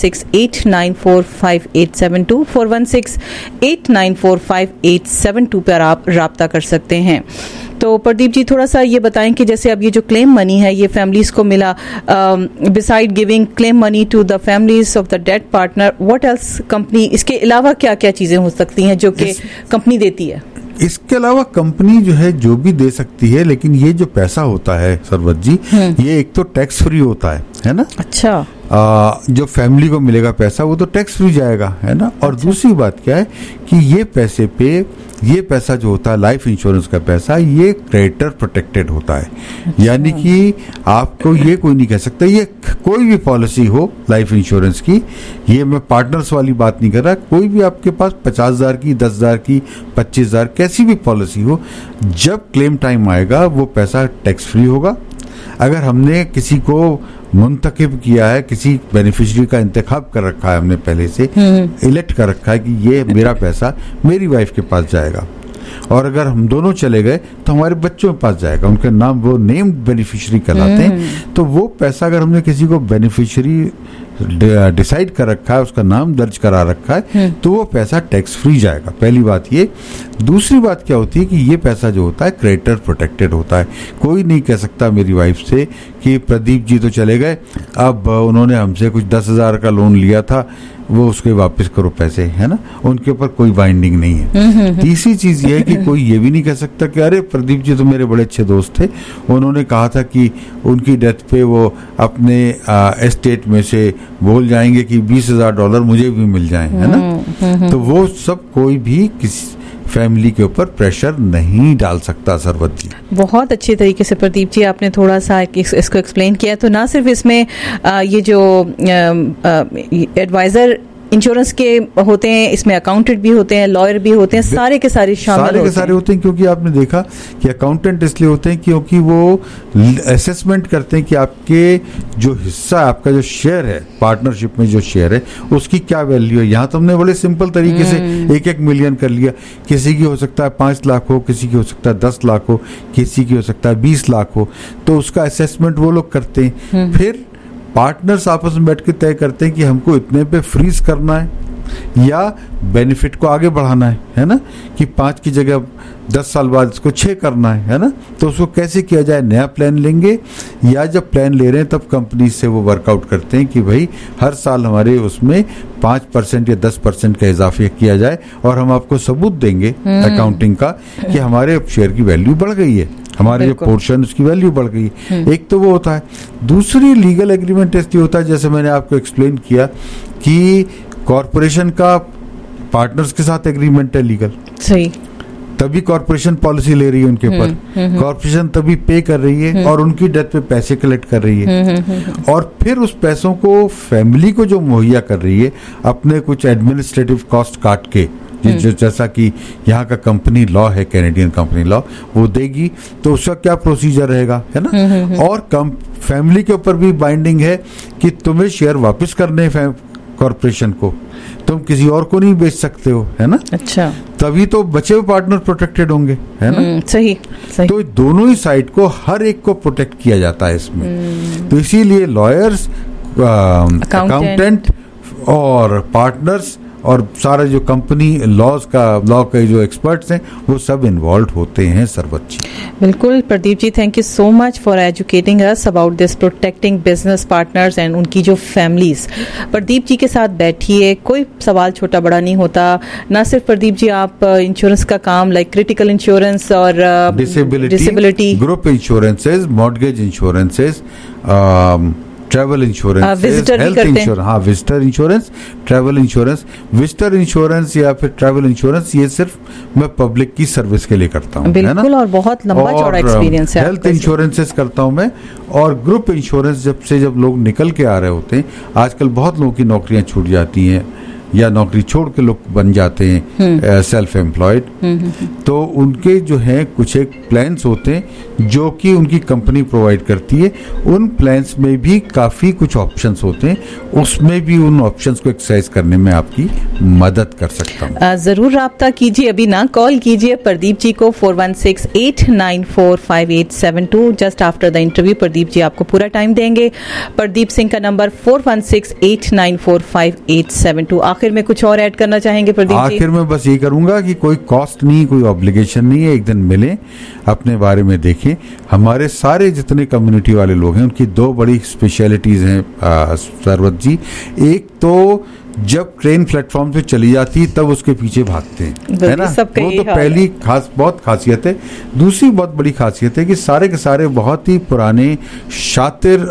4168945872 4168945872 पर आप रब्ता कर सकते हैं। तो तो प्रदीप जी थोड़ा सा ये बताएं कि जैसे अब ये जो क्लेम मनी है ये फैमिलीज को मिला, beside giving claim money to the families of the dead partner, what else company, इसके अलावा क्या क्या चीजें हो सकती हैं जो कि कंपनी देती है? इसके अलावा कंपनी जो है जो भी दे सकती है, लेकिन ये जो पैसा होता है सरवत जी, ये एक तो टैक्स फ्री होता है ना? अच्छा। जो फैमिली को मिलेगा पैसा वो तो टैक्स फ्री जाएगा, है ना? और दूसरी बात क्या है कि ये पैसे पे, ये पैसा जो होता है लाइफ इंश्योरेंस का पैसा, ये क्रेडिटर प्रोटेक्टेड होता है। यानी कि आपको ये कोई नहीं कह सकता, ये कोई भी पॉलिसी हो लाइफ इंश्योरेंस की, ये मैं पार्टनर्स वाली बात नहीं कर रहा, कोई भी आपके पास 50,000 की, 10,000 की, 25,000 कैसी भी पॉलिसी हो, जब क्लेम टाइम आएगा वो पैसा टैक्स फ्री होगा। अगर हमने किसी को मुंतकिब किया है, किसी बेनिफिशियरी का इंतखाब कर रखा है हमने पहले से, इलेक्ट कर रखा है कि ये मेरा पैसा मेरी वाइफ के पास जाएगा, और अगर हम दोनों चले गए तो हमारे बच्चों के पास जाएगा, उनके नाम वो नेम्ड बेनिफिशियरी कहलाते हैं। तो वो पैसा अगर हमने किसी को बेनिफिशियरी डिसाइड कर रखा है, उसका नाम दर्ज करा रखा है, तो वो पैसा टैक्स फ्री जाएगा। पहली बात ये। दूसरी बात क्या होती है कि ये पैसा जो होता है क्रेडिटर प्रोटेक्टेड होता है। कोई नहीं कह सकता मेरी वाइफ से कि प्रदीप जी तो चले गए, अब उन्होंने हमसे कुछ 10,000 का लोन लिया था, वो उसके वापस करो पैसे, है ना? उनके ऊपर कोई बाइंडिंग नहीं है। तीसरी चीज ये है कि कोई ये भी नहीं कह सकता कि अरे प्रदीप जी तो मेरे बड़े अच्छे दोस्त थे, उन्होंने कहा था कि उनकी डेथ पे वो अपने एस्टेट में से बोल जाएंगे कि $20,000 मुझे भी मिल जाएं, है ना? तो वो सब कोई भी किसी फैमिली के ऊपर प्रेशर नहीं डाल सकता सरवत जी। बहुत अच्छे तरीके से प्रदीप जी आपने थोड़ा सा इसको एक्सप्लेन किया। तो ना सिर्फ इसमें ये जो एडवाइजर इंश्योरेंस के होते हैं, इसमें अकाउंटेंट भी होते हैं, लॉयर भी होते हैं, सारे के सारे शामिल होते हैं। क्योंकि आपने देखा कि अकाउंटेंट इसलिए होते हैं क्योंकि वो असेसमेंट करते हैं कि आपके जो हिस्सा, आपका जो शेयर है, पार्टनरशिप में जो शेयर है, उसकी क्या वैल्यू है। यहाँ तो हमने बड़े सिंपल तरीके से 1-1 मिलियन कर लिया। किसी की हो सकता है 5 लाख हो, किसी की हो सकता है 10 लाख हो, किसी की हो सकता है 20 लाख हो। तो उसका असेसमेंट वो लोग करते हैं। फिर पार्टनर्स आपस में बैठ के तय करते हैं कि हमको इतने पे फ्रीज करना है या बेनिफिट को आगे बढ़ाना है ना? कि 5 की जगह 10 साल बाद इसको 6 करना है ना? तो उसको कैसे किया जाए, नया प्लान लेंगे या जब प्लान ले रहे हैं तब कंपनी से वो वर्कआउट करते हैं कि भाई हर साल हमारे उसमें 5% या 10% का इजाफा किया जाए और हम आपको सबूत देंगे अकाउंटिंग का कि हमारे शेयर की वैल्यू बढ़ गई है, हमारे जो पोर्शन उसकी वैल्यू बढ़ गई। एक तो वो होता है। दूसरी लीगल एग्रीमेंट इसलिए होता है, जैसे मैंने आपको एक्सप्लेन किया कि कॉर्पोरेशन का पार्टनर्स के साथ एग्रीमेंट है लीगल, सही, तभी कॉर्पोरेशन पॉलिसी ले रही है उनके ऊपर, कॉर्पोरेशन तभी पे कर रही है और उनकी डेथ पे पैसे कलेक्ट कर रही है, और फिर उस पैसों को फैमिली को जो मुहैया कर रही है अपने कुछ एडमिनिस्ट्रेटिव कॉस्ट काट के, जैसा कि यहाँ का कंपनी लॉ है, कैनेडियन कंपनी लॉ, वो देगी। तो उसका क्या प्रोसीजर रहेगा, है ना? और फैमिली के ऊपर भी बाइंडिंग है कि तुम्हें शेयर वापस करने कॉर्पोरेशन को, तुम किसी और को नहीं बेच सकते हो, है ना? अच्छा, तभी तो बचे हुए पार्टनर प्रोटेक्टेड होंगे, है ना? सही। तो दोनों ही साइड को, हर एक को प्रोटेक्ट किया जाता है इसमें। तो इसीलिए लॉयर्स, अकाउंटेंट और पार्टनर्स और सारे जो कंपनी लॉ के जो एक्सपर्ट्स हैं वो सब इन्वॉल्व होते हैं सरवत जी। बिल्कुल Pradeep ji, thank you so much for educating us about this protecting business partners and उनकी जो फैमिलीज। प्रदीप जी के साथ बैठिए, कोई सवाल छोटा बड़ा नहीं होता। ना सिर्फ प्रदीप जी आप इंश्योरेंस का काम लाइक क्रिटिकल इंश्योरेंस और disability, group insurances, mortgage insurances, travel insurance, health insurance, हाँ visitor insurance, travel insurance, visitor insurance या फिर ट्रैवल इंश्योरेंस, ये सिर्फ मैं पब्लिक की सर्विस के लिए करता हूँ, है ना? और बहुत लंबा चौड़ा एक्सपीरियंस है। हेल्थ इंश्योरेंसेस करता हूँ मैं, और ग्रुप इंश्योरेंस जब लोग निकल के आ रहे होते हैं, आजकल बहुत लोगों की नौकरियां छूट जाती हैं या नौकरी छोड़ के लोग बन जाते हैं सेल्फ एम्प्लॉयड, तो उनके जो हैं कुछ एक प्लान्स होते हैं जो कि उनकी कंपनी प्रोवाइड करती है। उन प्लान्स में भी काफ़ी कुछ ऑप्शंस होते हैं, उसमें भी उन ऑप्शंस को एक्सरसाइज करने में आपकी मदद कर सकता हूँ। ज़रूर राब्ता कीजिए, अभी ना कॉल कीजिए प्रदीप जी को 4168945872। Just after the interview Pradeep ji आपको पूरा टाइम देंगे। प्रदीप सिंह का नंबर 4168945872। आखिर में कुछ और ऐड करना चाहेंगे प्रदीप जी? आखिर में बस ये करूंगा कि कोई कॉस्ट नहीं, कोई ऑब्लिगेशन नहीं है, एक दिन मिलें, अपने बारे में देखें। हमारे सारे जितने कम्युनिटी वाले लोग हैं उनकी दो बड़ी स्पेशलिटीज हैं सरवत जी। एक तो जब ट्रेन प्लेटफॉर्म पे चली जाती तब उसके पीछे भागते हैं, है ना, वो तो पहली बहुत खासियत है। दूसरी बहुत बड़ी खासियत है कि सारे के सारे बहुत ही पुराने शातिर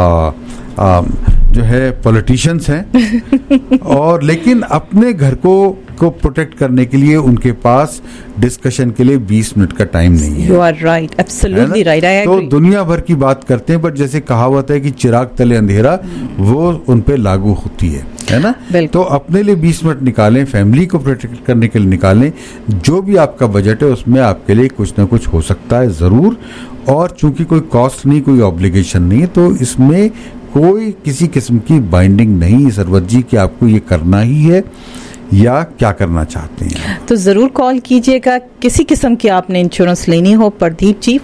जो है पॉलिटिशियंस हैं और लेकिन अपने घर को प्रोटेक्ट करने के लिए उनके पास डिस्कशन के लिए 20 मिनट का टाइम नहीं है। You are right, absolutely right, I agree। तो दुनिया भर की बात करते हैं, बट जैसे कहावत है कि चिराग तले अंधेरा, वो उन पे लागू होती है ना। तो अपने लिए 20 मिनट निकालें, फैमिली को प्रोटेक्ट करने के लिए निकालें। जो भी आपका बजट है उसमें आपके लिए कुछ ना कुछ हो सकता है जरूर। और चूंकि कोई कॉस्ट नहीं, कोई ऑब्लिगेशन नहीं है, तो इसमें कोई किसी किस्म की बाइंडिंग नहीं सरवत जी कि आपको ये करना ही है या क्या करना चाहते हैं। तो जरूर कॉल कीजिएगा किसी किस्म की आपने इंश्योरेंस लेनी हो। Pradeep ji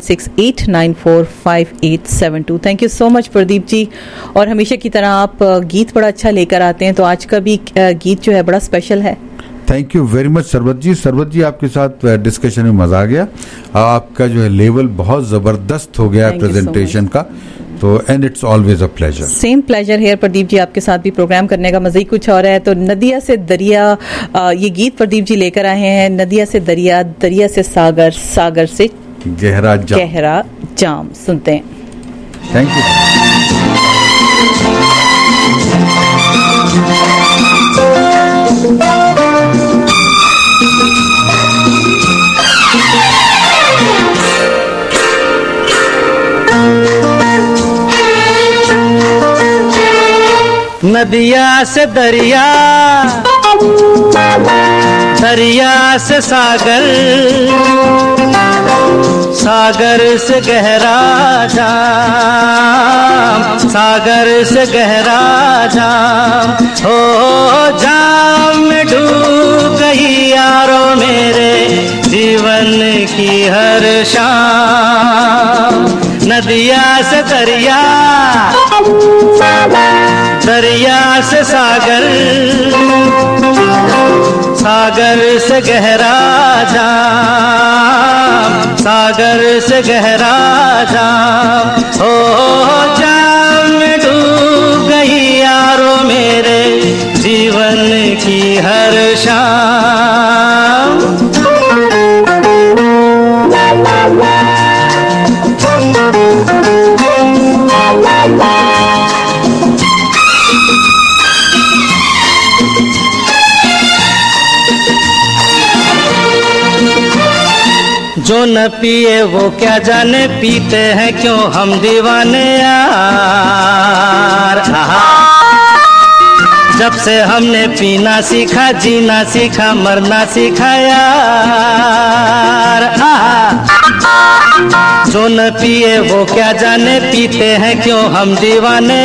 4168945872। Thank you so much Pradeep ji. और हमेशा की तरह आप गीत बड़ा अच्छा लेकर आते हैं, तो आज का भी गीत जो है बड़ा स्पेशल है। Thank you very much Sarwat ji. Sarwat ji आपके साथ डिस्कशन में मजा आ गया। आपका जो है लेवल बहुत जबरदस्त हो गया प्रेजेंटेशन का, तो and it's always a pleasure. Same pleasure here Pradeep ji, आपके साथ भी प्रोग्राम करने का मजा ही कुछ और है। तो नदिया से दरिया, ये गीत प्रदीप जी लेकर आए हैं। नदिया से दरिया, दरिया से सागर, सागर से गहरा जाम सुनते हैं। Thank you. नदिया से दरिया, दरिया से सागर, सागर से गहरा जाम, सागर से गहरा जाम, हो जाम में डूब गई यारो मेरे जीवन की हर शाम। नदिया से दरिया, दरिया से सागर, सागर से गहरा जाम, सागर से गहरा जाम, हो जाम में डूब गई यारो मेरे जीवन की हर शाम। जो न पिए वो क्या जाने, पीते हैं क्यों हम दीवाने यार। जब से हमने पीना सीखा, जीना सीखा, मरना सीखा यार। जो न पिए वो क्या जाने, पीते हैं क्यों हम दीवाने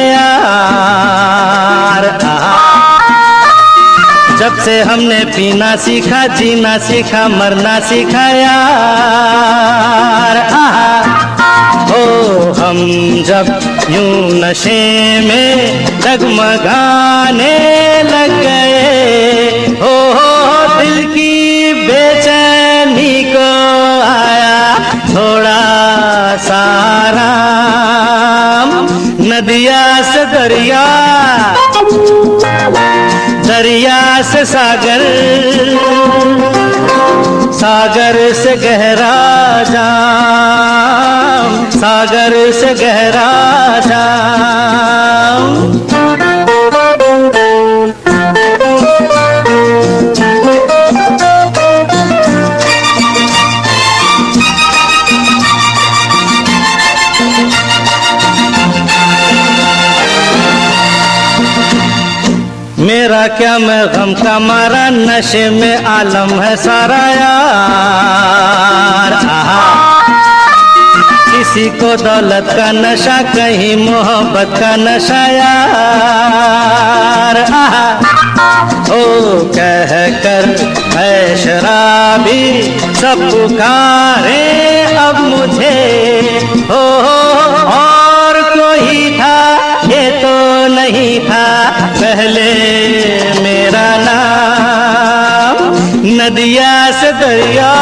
यार। जब से हमने पीना सीखा, जीना सीखा, मरना सीखा यार। ओ हम जब यूं नशे में डगमगाने लग गए, ओ दिल की बेचैनी को आया थोड़ा सा आराम। नदिया से दरिया, दरिया से सागर, सागर से गहरा जाम, सागर से गहरा जाम। मेरा क्या मैं गम का मारा, नशे में आलम है सारा यार। किसी को दौलत का नशा, कहीं मोहब्बत का नशा यार। ओ कह कर है शराबी सब पुकारे अब मुझे, हो और कोई था ये तो नहीं था पहले मेरा नदिया से दरिया,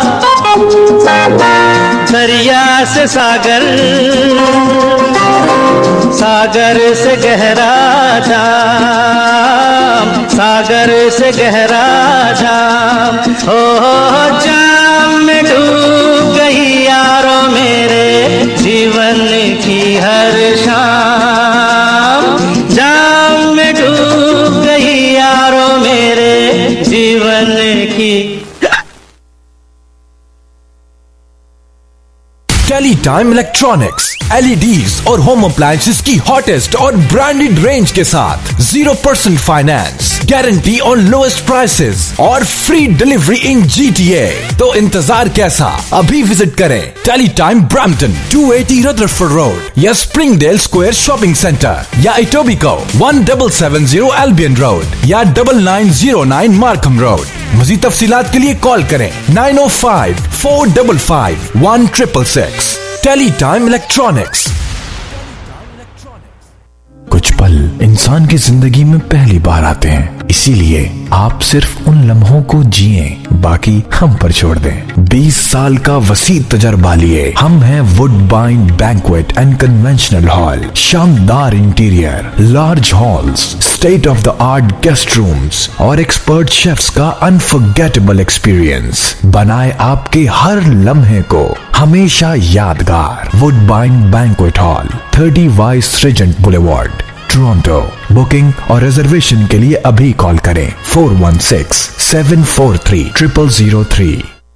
दरिया से सागर, सागर से गहरा जाम, सागर से गहरा जाम, हो जाम में डूब गई यारों मेरे जीवन की हर शाम, जाम में डूब गई यारों मेरे जीवन की। टेलीटाइम इलेक्ट्रॉनिक्स LEDs और होम अप्लायंसेस की हॉटेस्ट और ब्रांडेड रेंज के साथ 0% फाइनेंस, गारंटी और लोएस्ट प्राइसेस और फ्री डिलीवरी इन GTA। तो इंतजार कैसा, अभी विजिट करें टेलीटाइम ब्रैम्पटन 280 रदरफोर्ड रोड या स्प्रिंगडेल स्क्वायर शॉपिंग सेंटर या इटोबिको 1770 एल्बियन रोड या 9909 मार्कम रोड। मज़ीद तफसीलात के लिए कॉल करें 905-455-1666। Teletime electronics. कुछ पल इंसान की जिंदगी में पहली बार आते हैं, इसीलिए आप सिर्फ उन लम्हों को जिए, बाकी हम पर छोड़ दें। 20 साल का वसी तजर्बा लिए हम हैं Woodbine banquet and conventional hall. शानदार interior, large halls, state of the art guest rooms और एक्सपर्ट शेफ्स का अनफॉरगेटेबल एक्सपीरियंस बनाए आपके हर लम्हे को हमेशा यादगार। Woodbine banquet hall, 30 vice regent boulevard, Toronto. Booking और रिजर्वेशन के लिए अभी कॉल करें 416-743-0003।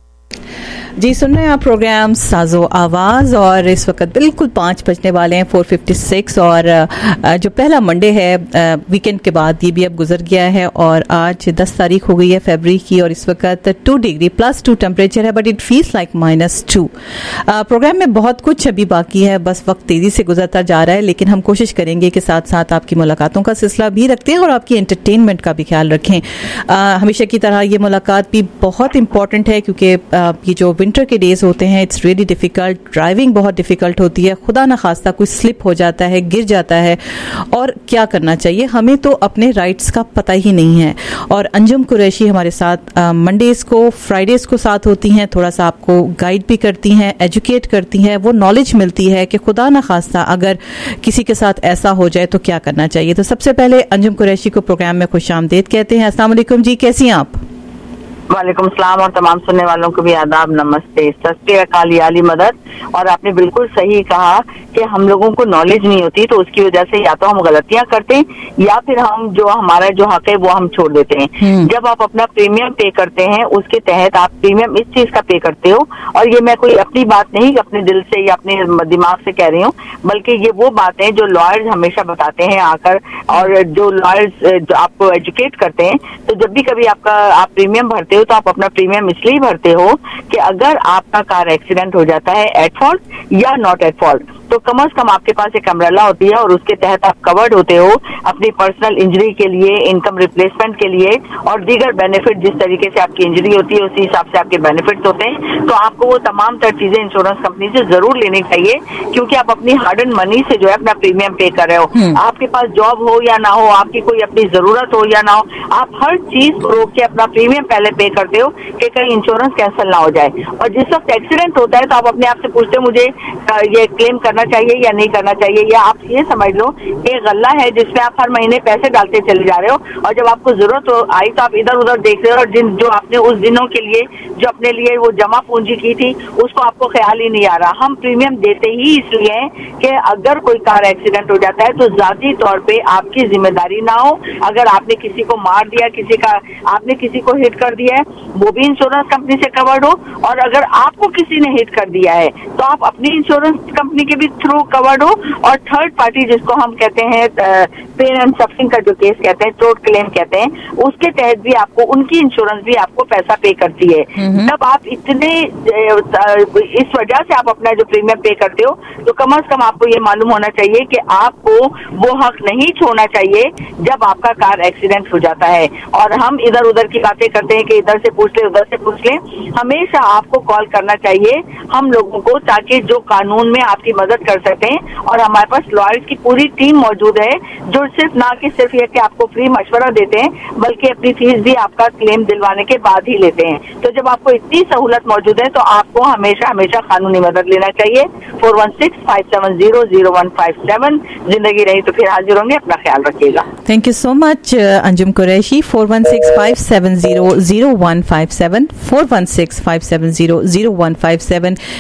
जी, सुन रहे हैं आप प्रोग्राम साजो आवाज़ और इस वक्त बिल्कुल 5 बजने वाले हैं, 4:56। और जो पहला मंडे है वीकेंड के बाद, ये भी अब गुजर गया है और आज 10 तारीख हो गई है फरवरी की और इस वक्त 2 डिग्री +2 टेम्परेचर है, but it feels like -2। Programme में बहुत कुछ अभी बाकी है, बस वक्त तेज़ी से गुजरता जा रहा है, लेकिन हम कोशिश करेंगे कि साथ साथ आपकी मुलाकातों का सिलसिला भी रखते हैं और आपकी एंटरटेनमेंट का भी ख्याल रखें। हमेशा की तरह ये मुलाकात भी बहुत इंपॉर्टेंट है क्योंकि ये जो विंटर के डेज होते हैं, इट्स रियली डिफ़िकल्ट, ड्राइविंग बहुत डिफ़िकल्ट होती है, खुदा ना खास्ता कोई स्लिप हो जाता है, गिर जाता है और क्या करना चाहिए, हमें तो अपने राइट्स का पता ही नहीं है। और अंजुम कुरैशी हमारे साथ मंडेज़ को, फ्राइडेज़ को साथ होती हैं, थोड़ा सा आपको गाइड भी करती हैं, एजुकेट करती हैं, वो नॉलेज मिलती है कि खुदा ना खास्ता अगर किसी के साथ ऐसा हो जाए तो क्या करना चाहिए। तो सबसे पहले अंजुम कुरैशी को प्रोग्राम में खुशामदीद कहते हैं। अस्सलाम वालेकुम जी, कैसी हैं आप? वालेकुम सलाम और तमाम सुनने वालों को भी आदाब, नमस्ते, सत श्री अकाल, आली मदद। और आपने बिल्कुल सही कहा कि हम लोगों को नॉलेज नहीं होती, तो उसकी वजह से या तो हम गलतियां करते हैं या फिर हम जो हमारा जो हक है वो हम छोड़ देते हैं। जब आप अपना प्रीमियम पे करते हैं, उसके तहत आप प्रीमियम इस चीज का पे करते हो, और ये मैं कोई अपनी बात नहीं अपने दिल से या अपने दिमाग से कह रही हूँ, बल्कि ये वो बातें जो लॉयर्स हमेशा बताते हैं आकर, और जो लॉयर्स जो आपको एजुकेट करते हैं। तो जब भी कभी आप प्रीमियम भरते हो तो आप अपना प्रीमियम इसलिए भरते हो कि अगर आपका कार एक्सीडेंट हो जाता है एट फॉल्ट या नॉट एट फॉल्ट, तो कम से कम आपके पास एक अम्ब्रेला होती है और उसके तहत आप कवर्ड होते हो अपनी पर्सनल इंजरी के लिए, इनकम रिप्लेसमेंट के लिए और दीगर बेनिफिट। जिस तरीके से आपकी इंजरी होती है उसी हिसाब से आपके बेनिफिट्स होते हैं। तो आपको वो तमाम तर चीजें इंश्योरेंस कंपनी से जरूर लेनी चाहिए, क्योंकि आप अपनी हार्ड एंड मनी से जो है अपना प्रीमियम पे कर रहे हो। आपके पास जॉब हो या ना हो, आपकी कोई अपनी जरूरत हो या ना हो, आप हर चीज को रोक के अपना प्रीमियम पहले पे करते हो कि कहीं इंश्योरेंस कैंसिल ना हो जाए। और जिस वक्त एक्सीडेंट होता है तो आप अपने आप से पूछते हो मुझे ये क्लेम करना चाहिए या नहीं करना चाहिए, या आप ये समझ लो एक गल्ला है जिसमें आप हर महीने पैसे डालते चले जा रहे हो, और जब आपको जरूरत आई तो आप इधर उधर देख रहे हो, और जो आपने उस दिनों के लिए जो अपने लिए वो जमा पूंजी की थी उसको आपको ख्याल ही नहीं आ रहा। हम प्रीमियम देते ही इसलिए हैं कि अगर कोई कार एक्सीडेंट हो जाता है तो जाती तौर पे आपकी जिम्मेदारी ना हो। अगर आपने किसी को मार दिया, आपने किसी को हिट कर दिया है, वो भी इंश्योरेंस कंपनी से कवर्ड हो, और अगर आपको किसी ने हिट कर दिया है तो आप अपनी इंश्योरेंस कंपनी के भी थ्रू कवर्ड हो। और थर्ड पार्टी जिसको हम कहते हैं पेन एंड सफरिंग का जो केस कहते हैं, टोट क्लेम कहते हैं, उसके तहत भी आपको उनकी इंश्योरेंस भी आपको पैसा पे करती है। जब आप इतने इस वजह से आप अपना जो प्रीमियम पे करते हो, तो कम से कम आपको ये मालूम होना चाहिए कि आपको वो हक नहीं छोड़ना चाहिए जब आपका कार एक्सीडेंट हो जाता है। और हम इधर उधर की बातें करते हैं कि इधर से पूछ ले उधर से पूछ ले, हमेशा आपको कॉल करना चाहिए हम लोगों को, ताकि जो कानून में आपकी मदद मदद कर सकते हैं। और हमारे पास लॉयर्स की पूरी टीम मौजूद है जो सिर्फ ना कि सिर्फ ये कि आपको फ्री मशवरा देते हैं, बल्कि अपनी फीस भी आपका क्लेम दिलवाने के बाद ही लेते हैं। तो जब आपको इतनी सहूलत मौजूद है तो आपको हमेशा हमेशा कानूनी मदद लेना चाहिए। 416-570-0157। जिंदगी रही तो फिर हाजिर होंगे, अपना ख्याल रखिएगा। Thank you so much Anjum Qureshi. 416-570-0157 416-570-0157।